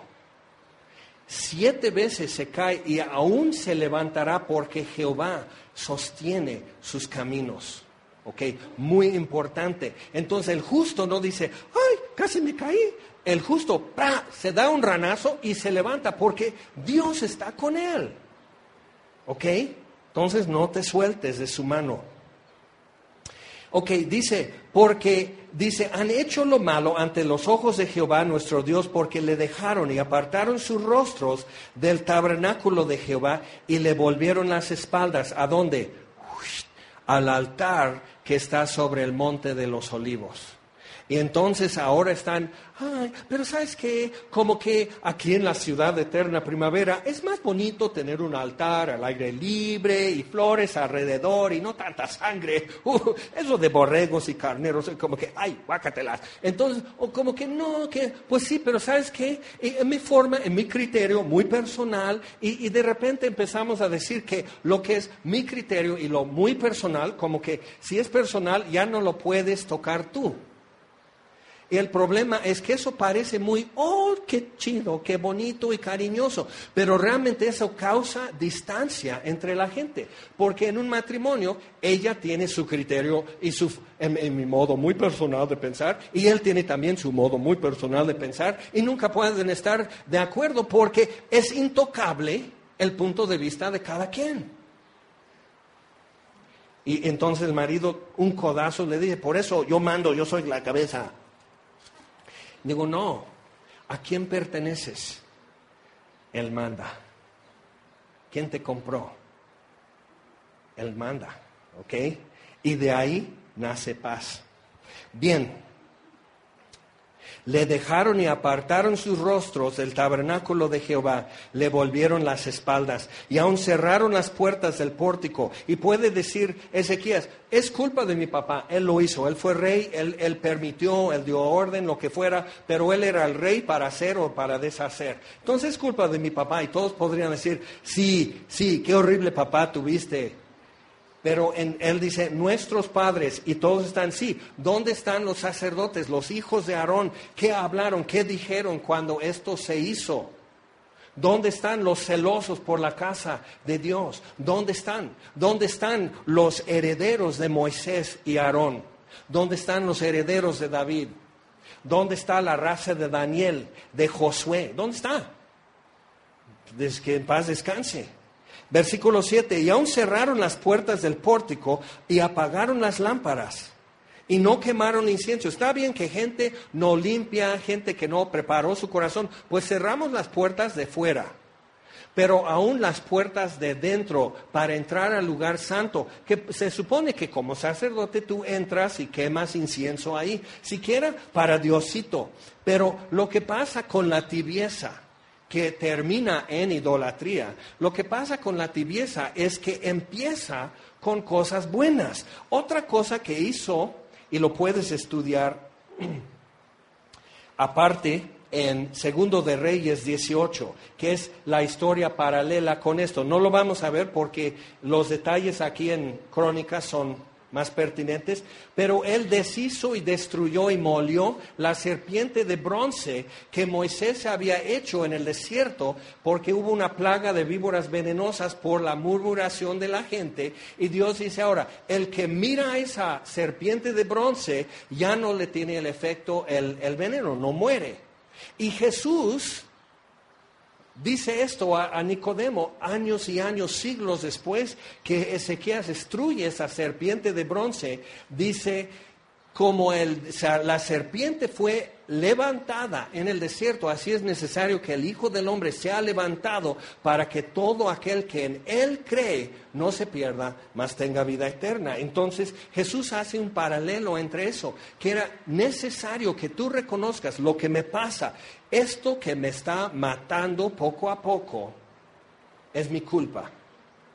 7 veces se cae y aún se levantará porque Jehová sostiene sus caminos. Ok, muy importante. Entonces el justo no dice, ¡ay, casi me caí! El justo se da un ranazo y se levanta porque Dios está con él. Ok, entonces no te sueltes de su mano. Ok, dice, han hecho lo malo ante los ojos de Jehová nuestro Dios porque le dejaron y apartaron sus rostros del tabernáculo de Jehová y le volvieron las espaldas. ¿A dónde? Al altar que está sobre el monte de los olivos. Y entonces ahora están, pero ¿sabes qué? Como que aquí en la ciudad de Eterna Primavera es más bonito tener un altar al aire libre y flores alrededor y no tanta sangre. Eso de borregos y carneros, como que, guácatelas. Entonces, o como que no, pues sí, pero ¿sabes qué? En mi forma, en mi criterio muy personal, y de repente empezamos a decir que lo que es mi criterio y lo muy personal, como que si es personal ya no lo puedes tocar tú. Y el problema es que eso parece muy, qué chido, qué bonito y cariñoso, pero realmente eso causa distancia entre la gente, porque en un matrimonio ella tiene su criterio y en mi modo muy personal de pensar, y él tiene también su modo muy personal de pensar, y nunca pueden estar de acuerdo porque es intocable el punto de vista de cada quien. Y entonces el marido, un codazo, le dice, por eso yo mando, yo soy la cabeza. Digo, no, ¿a quién perteneces? Él manda. ¿Quién te compró? Él manda, ¿ok? Y de ahí nace paz. Bien, le dejaron y apartaron sus rostros del tabernáculo de Jehová, le volvieron las espaldas y aún cerraron las puertas del pórtico. Y puede decir Ezequías, es culpa de mi papá, él lo hizo, él fue rey, él permitió, él dio orden, lo que fuera, pero él era el rey para hacer o para deshacer. Entonces es culpa de mi papá y todos podrían decir, sí, qué horrible papá tuviste. Pero él dice, nuestros padres, y todos están, sí, ¿dónde están los sacerdotes, los hijos de Aarón? ¿Qué hablaron, qué dijeron cuando esto se hizo? ¿Dónde están los celosos por la casa de Dios? ¿Dónde están? ¿Dónde están los herederos de Moisés y Aarón? ¿Dónde están los herederos de David? ¿Dónde está la raza de Daniel, de Josué? ¿Dónde está? Desde que en paz descanse. Versículo 7, y aún cerraron las puertas del pórtico y apagaron las lámparas y no quemaron incienso. Está bien que gente no limpia, gente que no preparó su corazón, pues cerramos las puertas de fuera, pero aún las puertas de dentro para entrar al lugar santo, que se supone que como sacerdote tú entras y quemas incienso ahí, siquiera para Diosito. Pero lo que pasa con la tibieza, que termina en idolatría. Lo que pasa con la tibieza es que empieza con cosas buenas. Otra cosa que hizo, y lo puedes estudiar aparte en 2 de Reyes 18, que es la historia paralela con esto. No lo vamos a ver porque los detalles aquí en Crónicas son más pertinentes, pero él deshizo y destruyó y molió la serpiente de bronce que Moisés había hecho en el desierto porque hubo una plaga de víboras venenosas por la murmuración de la gente, y Dios dice ahora, el que mira a esa serpiente de bronce ya no le tiene el efecto, el veneno, no muere. Y Jesús dice esto a Nicodemo años y años, siglos después que Ezequías destruye esa serpiente de bronce. Dice, como la serpiente fue levantada en el desierto, así es necesario que el Hijo del Hombre sea levantado para que todo aquel que en Él cree no se pierda, mas tenga vida eterna. Entonces Jesús hace un paralelo entre eso, que era necesario que tú reconozcas lo que me pasa. Esto que me está matando poco a poco es mi culpa.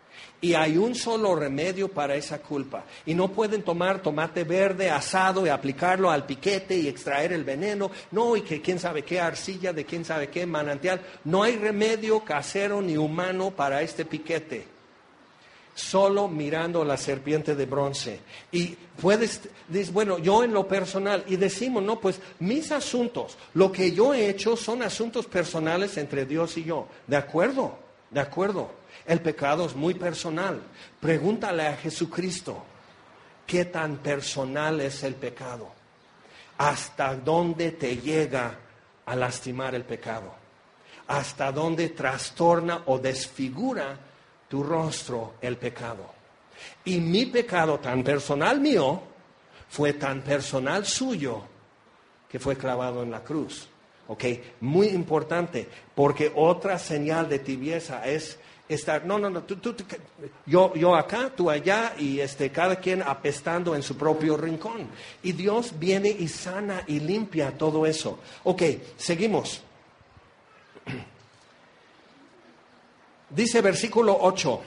Y hay un solo remedio para esa culpa. Y no pueden tomar tomate verde asado y aplicarlo al piquete y extraer el veneno. No, y que quién sabe qué arcilla, de quién sabe qué manantial. No hay remedio casero ni humano para este piquete. Solo mirando la serpiente de bronce. Y puedes, bueno, yo en lo personal, y decimos, no, pues mis asuntos, lo que yo he hecho son asuntos personales entre Dios y yo. ¿De acuerdo? De acuerdo. El pecado es muy personal. Pregúntale a Jesucristo, ¿qué tan personal es el pecado? ¿Hasta dónde te llega a lastimar el pecado? ¿Hasta dónde trastorna o desfigura tu rostro el pecado? Y mi pecado tan personal mío fue tan personal suyo que fue clavado en la cruz. ¿Ok? Muy importante, porque otra señal de tibieza es estar, yo acá, tú allá, y cada quien apestando en su propio rincón. Y Dios viene y sana y limpia todo eso. Ok, seguimos. Dice versículo 8.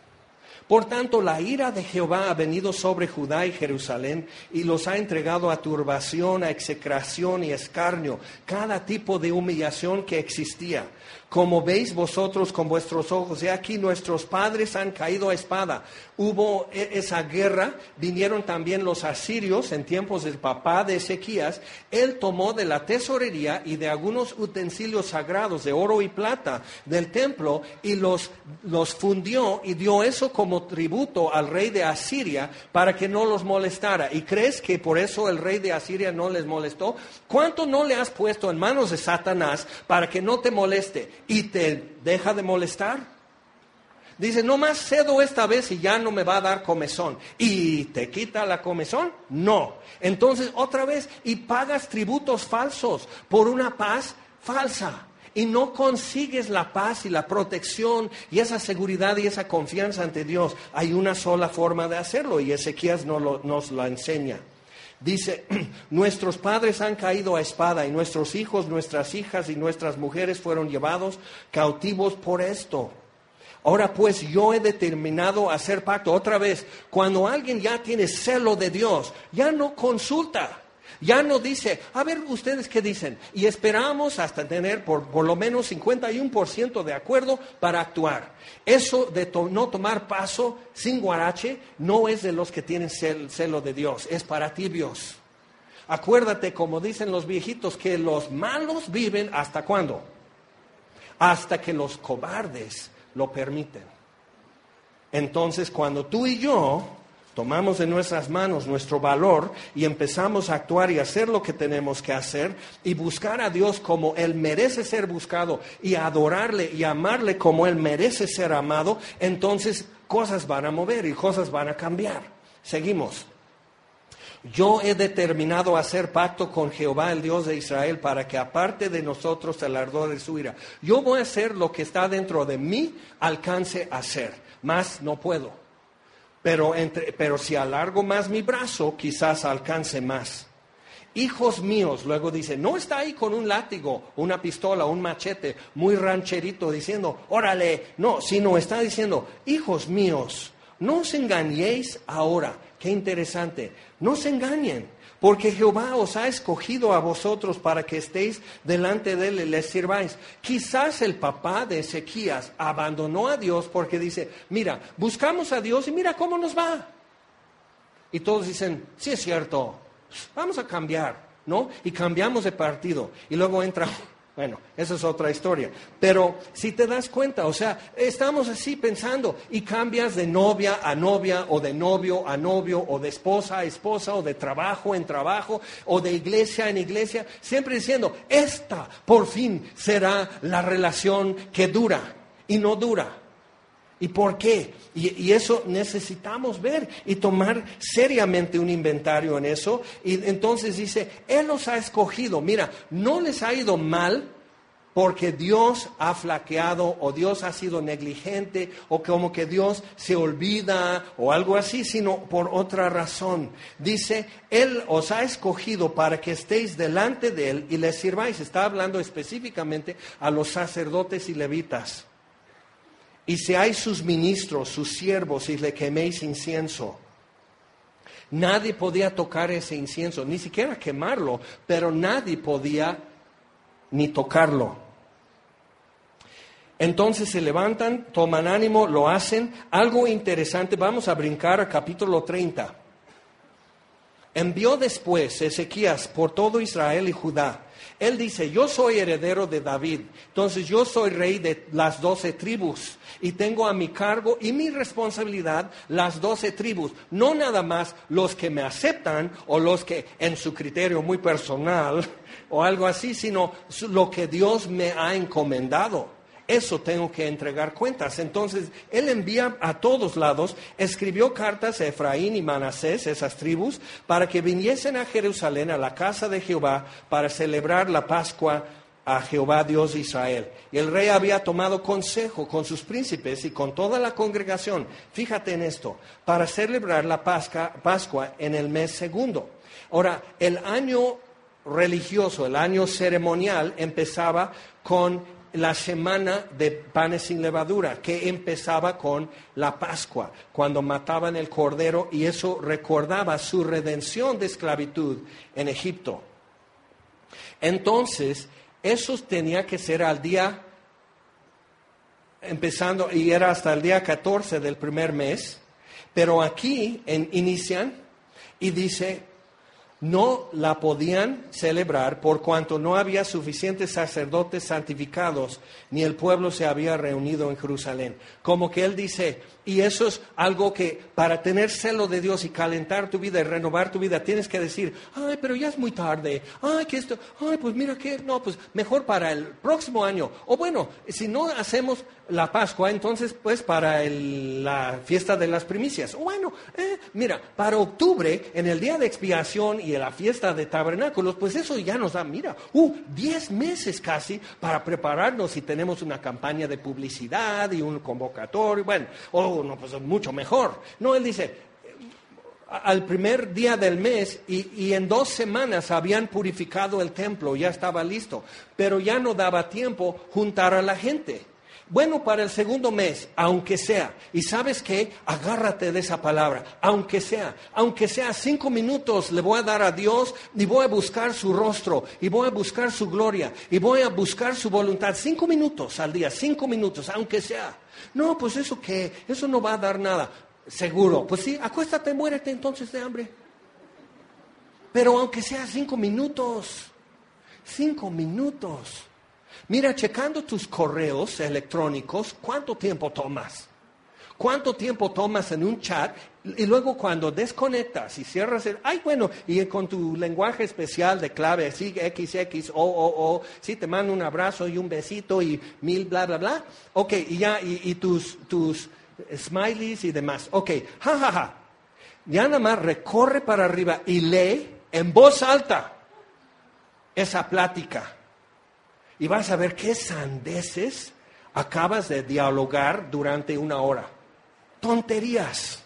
Por tanto, la ira de Jehová ha venido sobre Judá y Jerusalén y los ha entregado a turbación, a execración y escarnio, cada tipo de humillación que existía. Como veis vosotros con vuestros ojos, he aquí nuestros padres han caído a espada. Hubo esa guerra, vinieron también los asirios en tiempos del papá de Ezequías. Él tomó de la tesorería y de algunos utensilios sagrados de oro y plata del templo y los fundió y dio eso como tributo al rey de Asiria para que no los molestara. ¿Y crees que por eso el rey de Asiria no les molestó? ¿Cuánto no le has puesto en manos de Satanás para que no te moleste y te deja de molestar? Dice, no más cedo esta vez y ya no me va a dar comezón. ¿Y te quita la comezón? No. Entonces otra vez y pagas tributos falsos por una paz falsa. Y no consigues la paz y la protección y esa seguridad y esa confianza ante Dios. Hay una sola forma de hacerlo y Ezequías nos la enseña. Dice, nuestros padres han caído a espada y nuestros hijos, nuestras hijas y nuestras mujeres fueron llevados cautivos por esto. Ahora pues yo he determinado hacer pacto. Otra vez, cuando alguien ya tiene celo de Dios, ya no consulta. Ya no dice, a ver, ¿ustedes qué dicen? Y esperamos hasta tener por lo menos 51% de acuerdo para actuar. Eso de no tomar paso sin guarache no es de los que tienen celo de Dios, es para tibios. Acuérdate, como dicen los viejitos, que los malos viven ¿hasta cuándo? Hasta que los cobardes lo permiten. Entonces, cuando tú y yo tomamos en nuestras manos nuestro valor y empezamos a actuar y hacer lo que tenemos que hacer y buscar a Dios como Él merece ser buscado y adorarle y amarle como Él merece ser amado, entonces cosas van a mover y cosas van a cambiar. Seguimos. Yo he determinado hacer pacto con Jehová, el Dios de Israel, para que aparte de nosotros el ardor de su ira. Yo voy a hacer lo que está dentro de mí alcance a hacer, más no puedo. Pero si alargo más mi brazo, quizás alcance más. Hijos míos, luego dice, no está ahí con un látigo, una pistola, un machete, muy rancherito, diciendo, órale, no, sino está diciendo, hijos míos, no os engañéis ahora. Qué interesante, no se engañen, porque Jehová os ha escogido a vosotros para que estéis delante de Él y les sirváis. Quizás el papá de Ezequías abandonó a Dios porque dice, mira, buscamos a Dios y mira cómo nos va. Y todos dicen, sí es cierto, vamos a cambiar, ¿no? Y cambiamos de partido. Y luego entra, bueno, esa es otra historia. Pero si te das cuenta, o sea, estamos así pensando y cambias de novia a novia o de novio a novio o de esposa a esposa o de trabajo en trabajo o de iglesia en iglesia, siempre diciendo, esta por fin será la relación que dura y no dura. ¿Y por qué? Y eso necesitamos ver y tomar seriamente un inventario en eso. Y entonces dice, Él los ha escogido. Mira, no les ha ido mal porque Dios ha flaqueado o Dios ha sido negligente o como que Dios se olvida o algo así, sino por otra razón. Dice, Él os ha escogido para que estéis delante de Él y les sirváis. Está hablando específicamente a los sacerdotes y levitas. y seáis sus ministros, sus siervos, y le queméis incienso. Nadie podía tocar ese incienso, ni siquiera quemarlo, pero nadie podía ni tocarlo. Entonces se levantan, toman ánimo, lo hacen. Algo interesante, vamos a brincar a capítulo 30. Envió después Ezequías por todo Israel y Judá. Él dice, yo soy heredero de David, entonces yo soy rey de las 12 tribus y tengo a mi cargo y mi responsabilidad las 12 tribus, no nada más los que me aceptan o los que en su criterio muy personal o algo así, sino lo que Dios me ha encomendado. Eso tengo que entregar cuentas. Entonces, él envía a todos lados, escribió cartas a Efraín y Manasés, esas tribus, para que viniesen a Jerusalén, a la casa de Jehová, para celebrar la Pascua a Jehová Dios de Israel. Y el rey había tomado consejo con sus príncipes y con toda la congregación, fíjate en esto, para celebrar la Pascua en el mes segundo. Ahora, el año religioso, el año ceremonial, empezaba con la semana de panes sin levadura, que empezaba con la Pascua, cuando mataban el cordero, y eso recordaba su redención de esclavitud en Egipto. Entonces, eso tenía que ser al día, empezando, y era hasta el día 14 del primer mes, pero aquí inician y dice, no la podían celebrar por cuanto no había suficientes sacerdotes santificados, ni el pueblo se había reunido en Jerusalén. Como que él dice, y eso es algo que para tener celo de Dios y calentar tu vida y renovar tu vida, tienes que decir, ay, pero ya es muy tarde, ay, que esto, ay, pues mira que, no, pues mejor para el próximo año. O bueno, si no hacemos la Pascua, entonces pues para la fiesta de las primicias. O bueno, mira, para octubre, en el día de expiación y en la fiesta de tabernáculos, pues eso ya nos da, mira, 10 meses casi para prepararnos si tenemos una campaña de publicidad y un convocatorio, bueno, no, pues mucho mejor. No, él dice, al primer día del mes y en 2 semanas habían purificado el templo, ya estaba listo, pero ya no daba tiempo juntar a la gente. Bueno, para el segundo mes, aunque sea, y ¿sabes qué? Agárrate de esa palabra, aunque sea 5 minutos le voy a dar a Dios y voy a buscar su rostro, y voy a buscar su gloria, y voy a buscar su voluntad. 5 minutos al día, 5 minutos, aunque sea. No, pues eso qué, eso no va a dar nada. Seguro, pues sí, acuéstate, muérete entonces de hambre. Pero aunque sea 5 minutos, 5 minutos. Mira, checando tus correos electrónicos, ¿cuánto tiempo tomas? ¿Cuánto tiempo tomas en un chat? Y luego cuando desconectas y cierras y con tu lenguaje especial de clave, sí, XX, O, sí, te mando un abrazo y un besito y 1000 bla, bla, bla. Ok, y ya, y tus smileys y demás. Ok, ja. Ya nada más recorre para arriba y lee en voz alta esa plática. Y vas a ver qué sandeces acabas de dialogar durante 1 hora. Tonterías.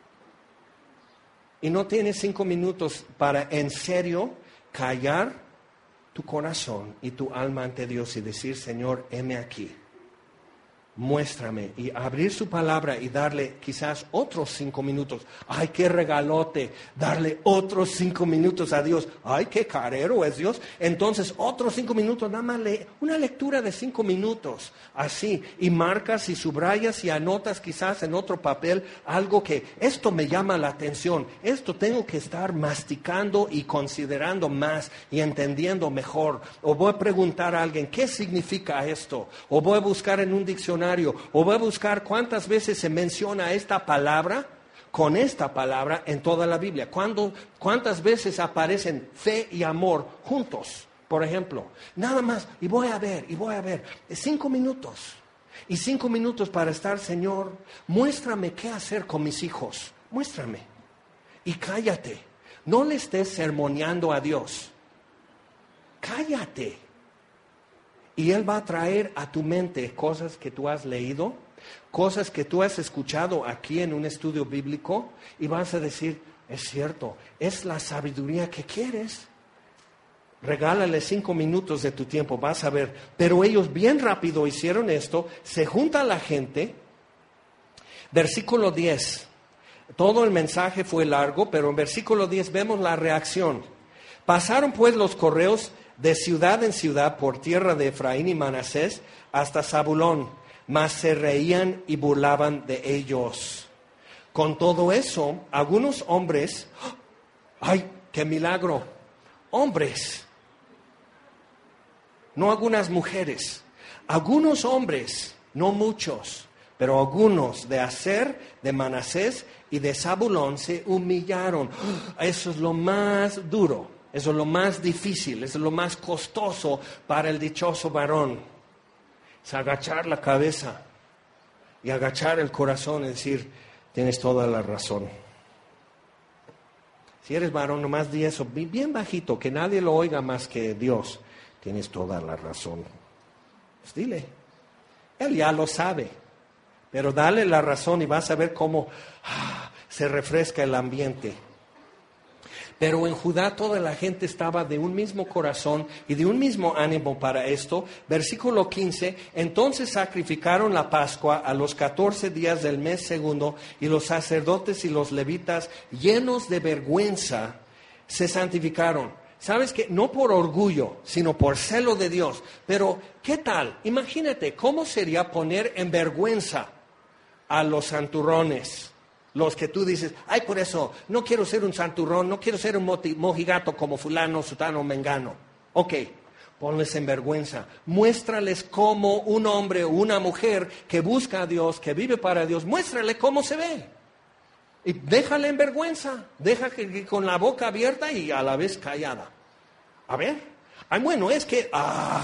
Y no tienes 5 minutos para en serio callar tu corazón y tu alma ante Dios y decir, Señor, heme aquí. Muéstrame, y abrir su palabra y darle quizás otros 5 minutos. Ay, qué regalote, darle otros 5 minutos a Dios. Ay, qué carero es Dios. Entonces, otros 5 minutos, nada más una lectura de 5 minutos, así, y marcas y subrayas y anotas quizás en otro papel algo que, esto me llama la atención, esto tengo que estar masticando y considerando más y entendiendo mejor. O voy a preguntar a alguien, ¿qué significa esto? O voy a buscar en un diccionario, o voy a buscar cuántas veces se menciona esta palabra con esta palabra en toda la Biblia. ¿Cuántas veces aparecen fe y amor juntos? Por ejemplo, nada más, y voy a ver. 5 minutos. Y 5 minutos para estar, Señor, muéstrame qué hacer con mis hijos. Muéstrame. Y cállate. No le estés sermoneando a Dios. Cállate. Y Él va a traer a tu mente cosas que tú has leído, cosas que tú has escuchado aquí en un estudio bíblico, y vas a decir, es cierto, es la sabiduría que quieres. Regálale 5 minutos de tu tiempo, vas a ver. Pero ellos bien rápido hicieron esto, se junta la gente, Versículo 10. Todo el mensaje fue largo, pero en versículo 10 vemos la reacción. Pasaron pues los correos de ciudad en ciudad por tierra de Efraín y Manasés hasta Zabulón, mas se reían y burlaban de ellos. Con todo eso, algunos hombres, ¡ay, qué milagro! Hombres, no algunas mujeres, algunos hombres, no muchos, pero algunos de Aser, de Manasés y de Zabulón se humillaron. Eso es lo más duro, eso es lo más difícil, eso es lo más costoso para el dichoso varón. Es agachar la cabeza y agachar el corazón y decir, tienes toda la razón. Si eres varón, nomás di eso bien bajito, que nadie lo oiga más que Dios. Tienes toda la razón. Pues dile, Él ya lo sabe, pero dale la razón y vas a ver cómo se refresca el ambiente. Pero en Judá toda la gente estaba de un mismo corazón y de un mismo ánimo para esto. Versículo 15, entonces sacrificaron la Pascua a los 14 días del mes segundo, y los sacerdotes y los levitas, llenos de vergüenza, se santificaron. ¿Sabes qué? No por orgullo, sino por celo de Dios. Pero, ¿qué tal? Imagínate, ¿cómo sería poner en vergüenza a los santurrones? Los que tú dices, ay, por eso, no quiero ser un santurrón, no quiero ser un mojigato como fulano, sutano, mengano. Ok, ponles en vergüenza. Muéstrales cómo un hombre o una mujer que busca a Dios, que vive para Dios, muéstrale cómo se ve. Y déjale en vergüenza, deja que con la boca abierta y a la vez callada. A ver, ay, bueno, es que,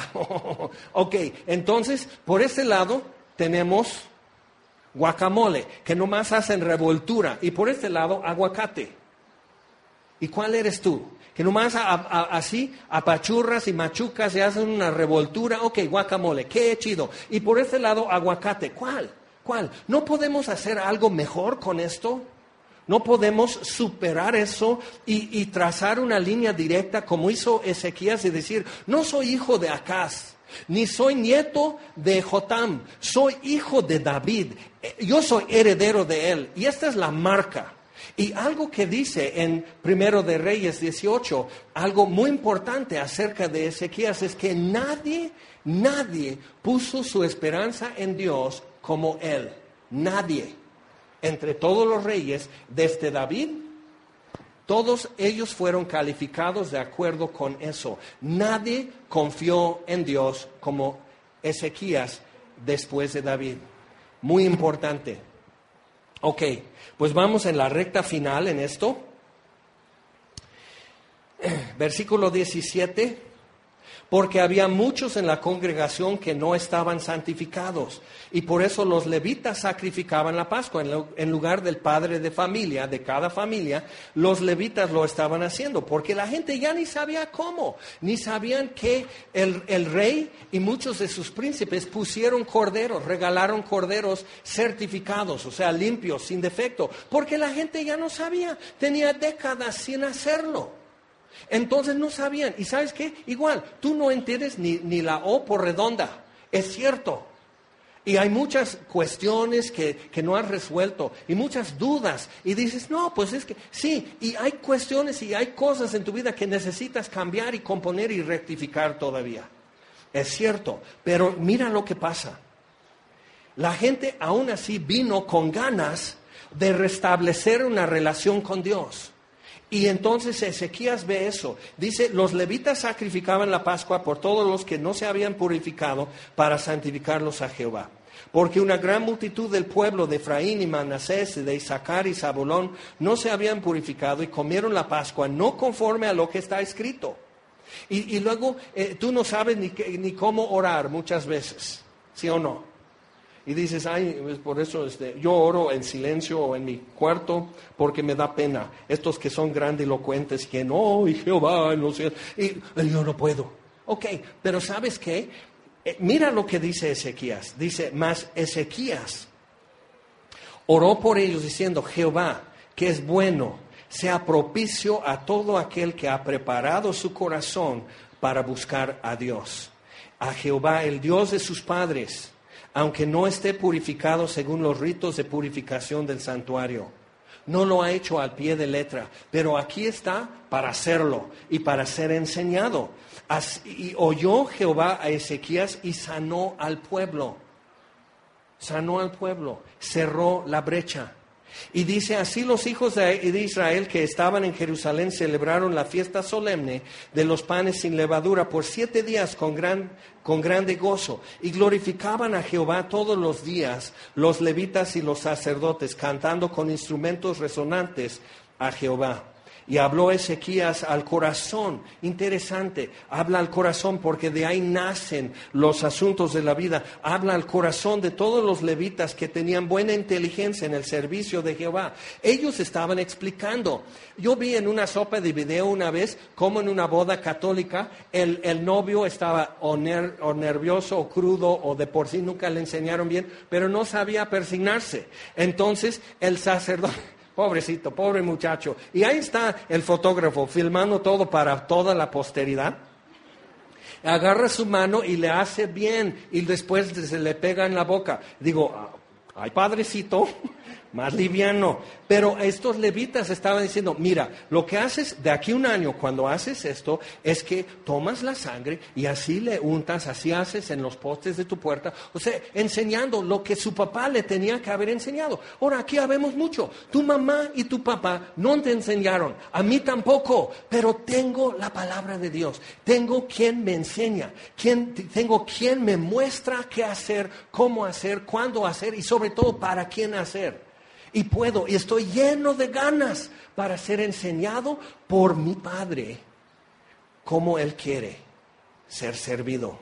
ok, entonces, por este lado tenemos guacamole, que nomás hacen revoltura, y por este lado aguacate. ¿Y cuál eres tú? Que nomás así apachurras y machucas y hacen una revoltura. Ok, guacamole, qué chido. Y por este lado aguacate. ¿Cuál? ¿No podemos hacer algo mejor con esto? ¿No podemos superar eso y trazar una línea directa como hizo Ezequías y decir, no soy hijo de Acaz, ni soy nieto de Jotam, soy hijo de David, yo soy heredero de él, y esta es la marca? Y algo que dice en Primero de Reyes 18, algo muy importante acerca de Ezequías, es que nadie puso su esperanza en Dios como él. Nadie. Entre todos los reyes, desde David, todos ellos fueron calificados de acuerdo con eso. Nadie confió en Dios como Ezequías después de David. Muy importante. Ok, pues vamos en la recta final en esto. Versículo 17. Porque había muchos en la congregación que no estaban santificados, y por eso los levitas sacrificaban la Pascua. En lugar del padre de familia, de cada familia, los levitas lo estaban haciendo, porque la gente ya ni sabía cómo, ni sabían que el rey y muchos de sus príncipes pusieron corderos, regalaron corderos certificados, o sea, limpios, sin defecto, porque la gente ya no sabía, tenía décadas sin hacerlo. Entonces no sabían. ¿Y sabes qué? Igual, tú no entiendes ni la O por redonda. Es cierto. Y hay muchas cuestiones que no has resuelto. Y muchas dudas. Y dices, no, pues es que sí. Y hay cuestiones y hay cosas en tu vida que necesitas cambiar y componer y rectificar todavía. Es cierto. Pero mira lo que pasa. La gente aún así vino con ganas de restablecer una relación con Dios. Y entonces Ezequías ve eso. Dice, los levitas sacrificaban la Pascua por todos los que no se habían purificado para santificarlos a Jehová. Porque una gran multitud del pueblo de Efraín y Manasés, de Isaacar y Zabulón, no se habían purificado y comieron la Pascua no conforme a lo que está escrito. Y luego tú no sabes ni cómo orar muchas veces, ¿sí o no? Y dices, ay, por eso yo oro en silencio o en mi cuarto porque me da pena. Estos que son grandilocuentes, que no, y Jehová, no sé, y yo no puedo. Ok, pero ¿sabes qué? Mira lo que dice Ezequías. Dice, mas Ezequías oró por ellos diciendo, Jehová, que es bueno, sea propicio a todo aquel que ha preparado su corazón para buscar a Dios. A Jehová, el Dios de sus padres, aunque no esté purificado según los ritos de purificación del santuario. No lo ha hecho al pie de letra, pero aquí está para hacerlo y para ser enseñado. Y oyó Jehová a Ezequías y sanó al pueblo. Sanó al pueblo, cerró la brecha. Y dice, así los hijos de Israel que estaban en Jerusalén celebraron la fiesta solemne de los panes sin levadura por 7 días con grande gozo. Y glorificaban a Jehová todos los días, los levitas y los sacerdotes, cantando con instrumentos resonantes a Jehová. Y habló Ezequías al corazón. Interesante, habla al corazón porque de ahí nacen los asuntos de la vida. Habla al corazón de todos los levitas que tenían buena inteligencia en el servicio de Jehová. Ellos estaban explicando. Yo vi en una sopa de video una vez cómo en una boda católica el novio estaba o nervioso o crudo o de por sí nunca le enseñaron bien, pero no sabía persignarse. Entonces el sacerdote... Pobrecito, pobre muchacho. Y ahí está el fotógrafo filmando todo para toda la posteridad. Agarra su mano y le hace bien y después se le pega en la boca. Digo, ay padrecito, más liviano. Pero estos levitas estaban diciendo, mira, lo que haces de aquí 1 año cuando haces esto es que tomas la sangre y así le untas, así haces en los postes de tu puerta. O sea, enseñando lo que su papá le tenía que haber enseñado. Ahora, aquí habemos mucho. Tu mamá y tu papá no te enseñaron, a mí tampoco, pero tengo la palabra de Dios. Tengo quien me enseña, tengo quien me muestra qué hacer, cómo hacer, cuándo hacer y sobre todo para quién hacer. Y estoy lleno de ganas para ser enseñado por mi Padre como Él quiere ser servido.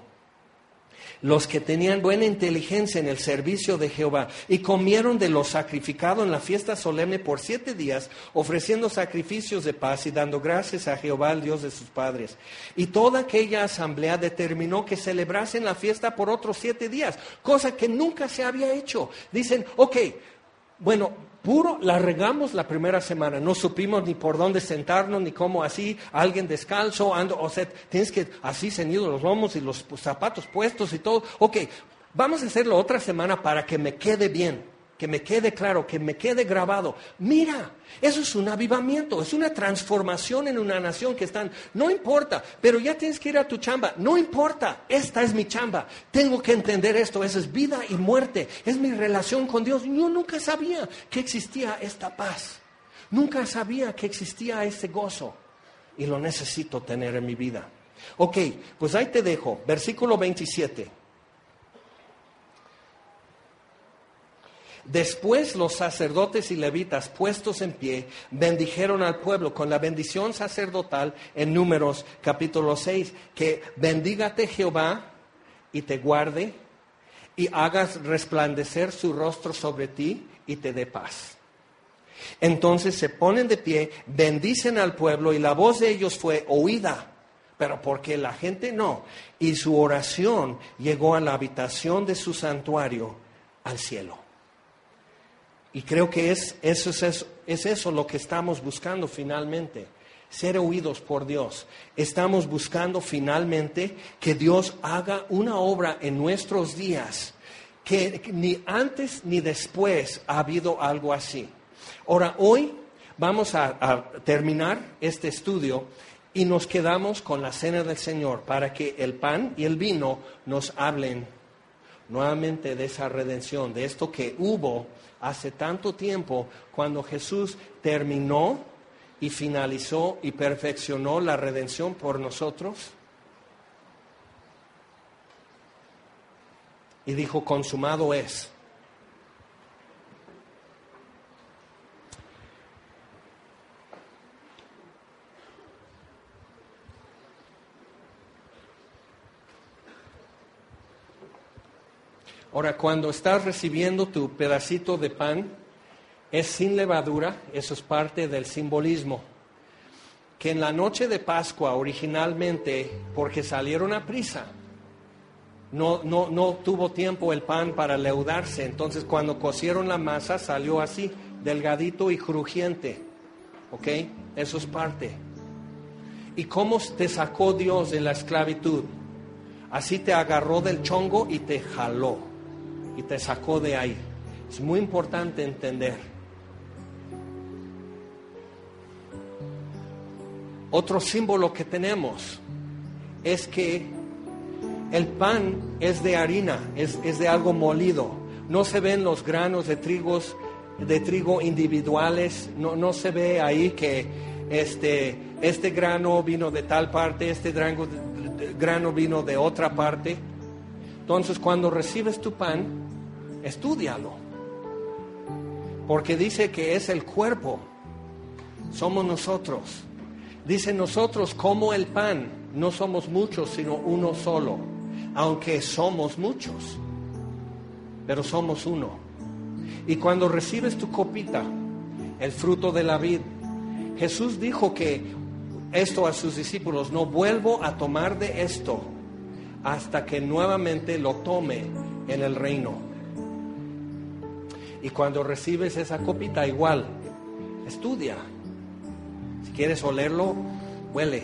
Los que tenían buena inteligencia en el servicio de Jehová y comieron de lo sacrificado en la fiesta solemne por 7 días, ofreciendo sacrificios de paz y dando gracias a Jehová, el Dios de sus padres. Y toda aquella asamblea determinó que celebrasen la fiesta por otros 7 días, cosa que nunca se había hecho. Dicen, bueno, la regamos la primera semana, no supimos ni por dónde sentarnos, ni cómo así, alguien descalzo, tienes que así ceñidos los lomos y los zapatos puestos y todo. Vamos a hacerlo otra semana para que me quede bien, que me quede claro, que me quede grabado. Mira, eso es un avivamiento, es una transformación en una nación que no importa, pero ya tienes que ir a tu chamba, no importa, esta es mi chamba, tengo que entender esto, eso es vida y muerte, es mi relación con Dios. Yo nunca sabía que existía esta paz, nunca sabía que existía este gozo y lo necesito tener en mi vida. Pues ahí te dejo, versículo 27. Después los sacerdotes y levitas puestos en pie bendijeron al pueblo con la bendición sacerdotal en Números capítulo 6, que bendígate Jehová y te guarde y hagas resplandecer su rostro sobre ti y te dé paz. Entonces se ponen de pie, bendicen al pueblo y la voz de ellos fue oída, pero porque la gente no. Y su oración llegó a la habitación de su santuario, al cielo. Y creo que es eso lo que estamos buscando finalmente, ser oídos por Dios. Estamos buscando finalmente que Dios haga una obra en nuestros días, que ni antes ni después ha habido algo así. Ahora, hoy vamos a terminar este estudio y nos quedamos con la cena del Señor para que el pan y el vino nos hablen nuevamente de esa redención, de esto que hubo hace tanto tiempo cuando Jesús terminó y finalizó y perfeccionó la redención por nosotros. Y dijo, consumado es. Ahora, cuando estás recibiendo tu pedacito de pan, es sin levadura, eso es parte del simbolismo. Que en la noche de Pascua, originalmente, porque salieron a prisa, no tuvo tiempo el pan para leudarse. Entonces, cuando cocieron la masa, salió así, delgadito y crujiente. Eso es parte. ¿Y cómo te sacó Dios de la esclavitud? Así te agarró del chongo y te jaló. y te sacó de ahí. Es muy importante entender. Otro símbolo que tenemos es que el pan es de harina, es de algo molido. No se ven los granos de trigo individuales. No se ve ahí que este grano vino de tal parte, este grano vino de otra parte. Entonces, cuando recibes tu pan, estúdialo, porque dice que es el cuerpo, somos nosotros. Dice nosotros como el pan, no somos muchos, sino uno solo, aunque somos muchos, pero somos uno. Y cuando recibes tu copita, el fruto de la vid, Jesús dijo que esto a sus discípulos: no vuelvo a tomar de esto hasta que nuevamente lo tome en el reino. Y cuando recibes esa copita, igual, estudia. Si quieres olerlo, huele.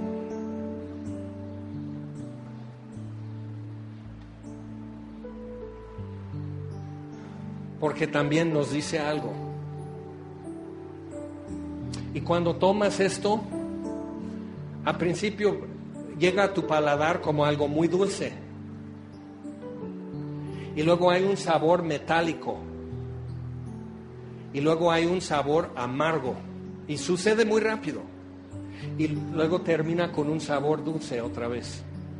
Porque también nos dice algo. Y cuando tomas esto, al principio llega a tu paladar como algo muy dulce. Y luego hay un sabor metálico. Y luego hay un sabor amargo. Y sucede muy rápido. Y luego termina con un sabor dulce otra vez.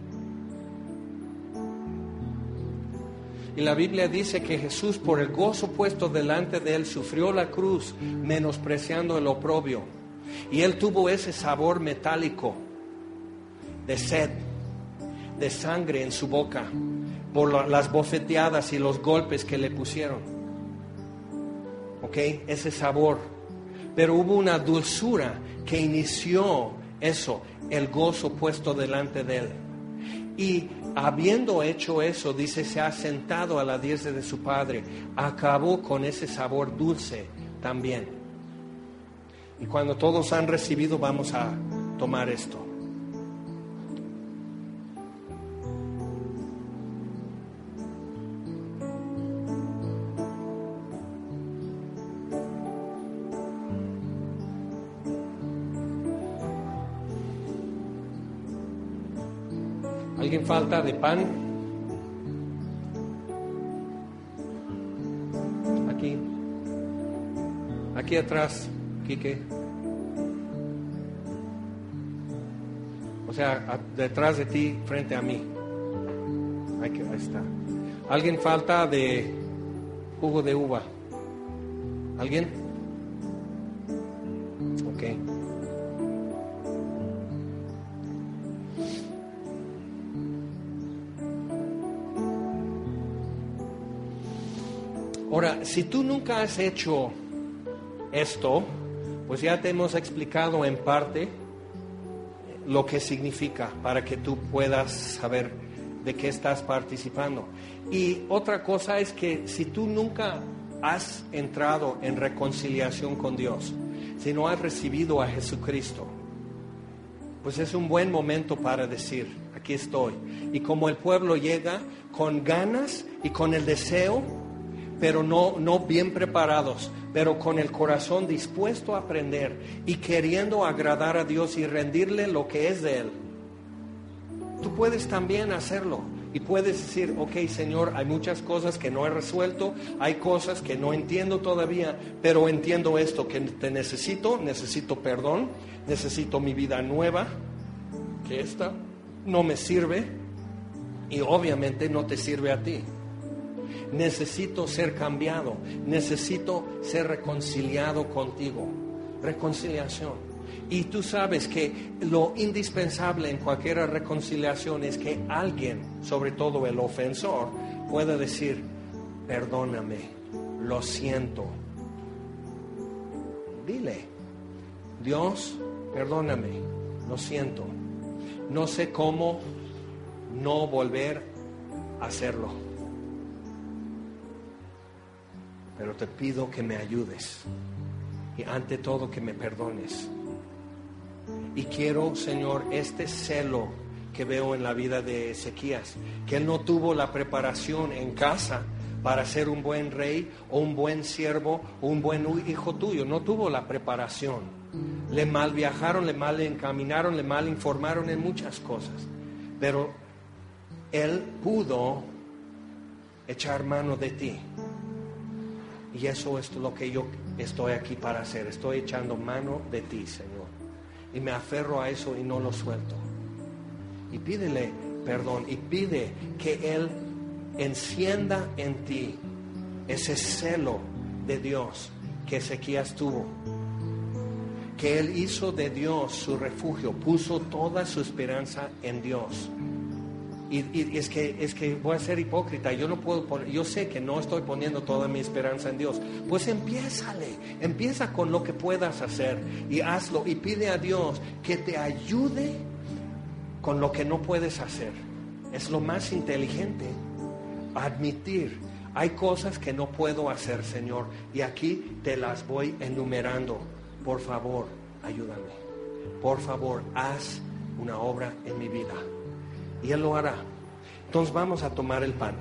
Y la Biblia dice que Jesús, por el gozo puesto delante de él, sufrió la cruz, menospreciando el oprobio. Y él tuvo ese sabor metálico de sed, de sangre en su boca, por las bofeteadas y los golpes que le pusieron. ¿Ok? Ese sabor. Pero hubo una dulzura que inició eso, el gozo puesto delante de él. Y habiendo hecho eso, dice, se ha sentado a la diestra de su Padre. Acabó con ese sabor dulce también. Y cuando todos han recibido, vamos a tomar esto. ¿Alguien falta de pan? Aquí atrás, Quique. O sea, detrás de ti, frente a mí. Ahí está. ¿Alguien falta de jugo de uva? ¿Alguien? Ok. Ahora, si tú nunca has hecho esto, pues ya te hemos explicado en parte lo que significa para que tú puedas saber de qué estás participando. Y otra cosa es que si tú nunca has entrado en reconciliación con Dios, si no has recibido a Jesucristo, pues es un buen momento para decir, aquí estoy. Y como el pueblo llega con ganas y con el deseo, pero no bien preparados, pero con el corazón dispuesto a aprender y queriendo agradar a Dios y rendirle lo que es de Él. Tú puedes también hacerlo y puedes decir, ok, Señor, hay muchas cosas que no he resuelto, hay cosas que no entiendo todavía, pero entiendo esto, que te necesito perdón, necesito mi vida nueva, que esta no me sirve y obviamente no te sirve a ti. Necesito ser cambiado, necesito ser reconciliado contigo. Reconciliación. Y tú sabes que lo indispensable en cualquier reconciliación es que alguien, sobre todo el ofensor, pueda decir, perdóname, lo siento. Dile, Dios, perdóname, lo siento. No sé cómo no volver a hacerlo. Pero te pido que me ayudes y ante todo que me perdones. Y quiero, Señor, este celo que veo en la vida de Ezequías, que él no tuvo la preparación en casa para ser un buen rey o un buen siervo o un buen hijo tuyo. No tuvo la preparación. Le mal viajaron, le mal encaminaron, le mal informaron en muchas cosas. Pero Él pudo echar mano de ti. Y eso es lo que yo estoy aquí para hacer. Estoy echando mano de ti, Señor. Y me aferro a eso y no lo suelto. Y pídele perdón y pide que Él encienda en ti ese celo de Dios que Ezequías tuvo. Que Él hizo de Dios su refugio, puso toda su esperanza en Dios. Y es que voy a ser hipócrita. Yo sé que no estoy poniendo toda mi esperanza en Dios. Pues empieza con lo que puedas hacer y hazlo y pide a Dios que te ayude con lo que no puedes hacer. Es lo más inteligente. Admitir, hay cosas que no puedo hacer, Señor, y aquí te las voy enumerando. Por favor, ayúdame. Por favor, haz una obra en mi vida. Y Él lo hará. Entonces vamos a tomar el pan.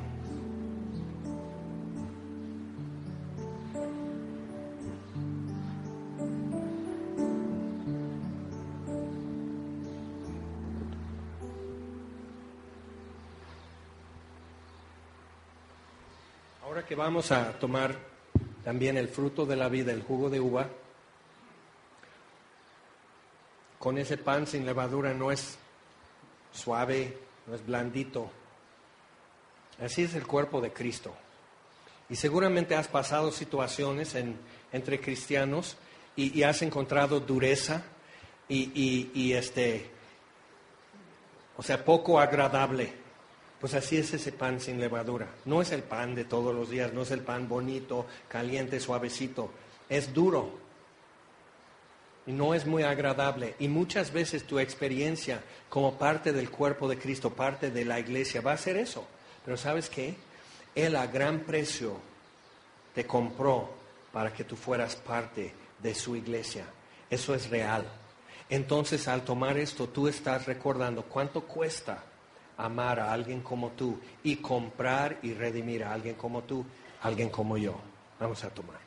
Ahora que vamos a tomar también el fruto de la vida, el jugo de uva, con ese pan sin levadura no es suave, no es blandito. Así es el cuerpo de Cristo. Y seguramente has pasado situaciones entre cristianos y has encontrado dureza poco agradable. Pues así es ese pan sin levadura. No es el pan de todos los días, no es el pan bonito, caliente, suavecito. Es duro. Y no es muy agradable. Y muchas veces tu experiencia como parte del cuerpo de Cristo, parte de la iglesia, va a ser eso. Pero ¿sabes qué? Él a gran precio te compró para que tú fueras parte de su iglesia. Eso es real. Entonces, al tomar esto, tú estás recordando cuánto cuesta amar a alguien como tú y comprar y redimir a alguien como tú, alguien como yo. Vamos a tomar.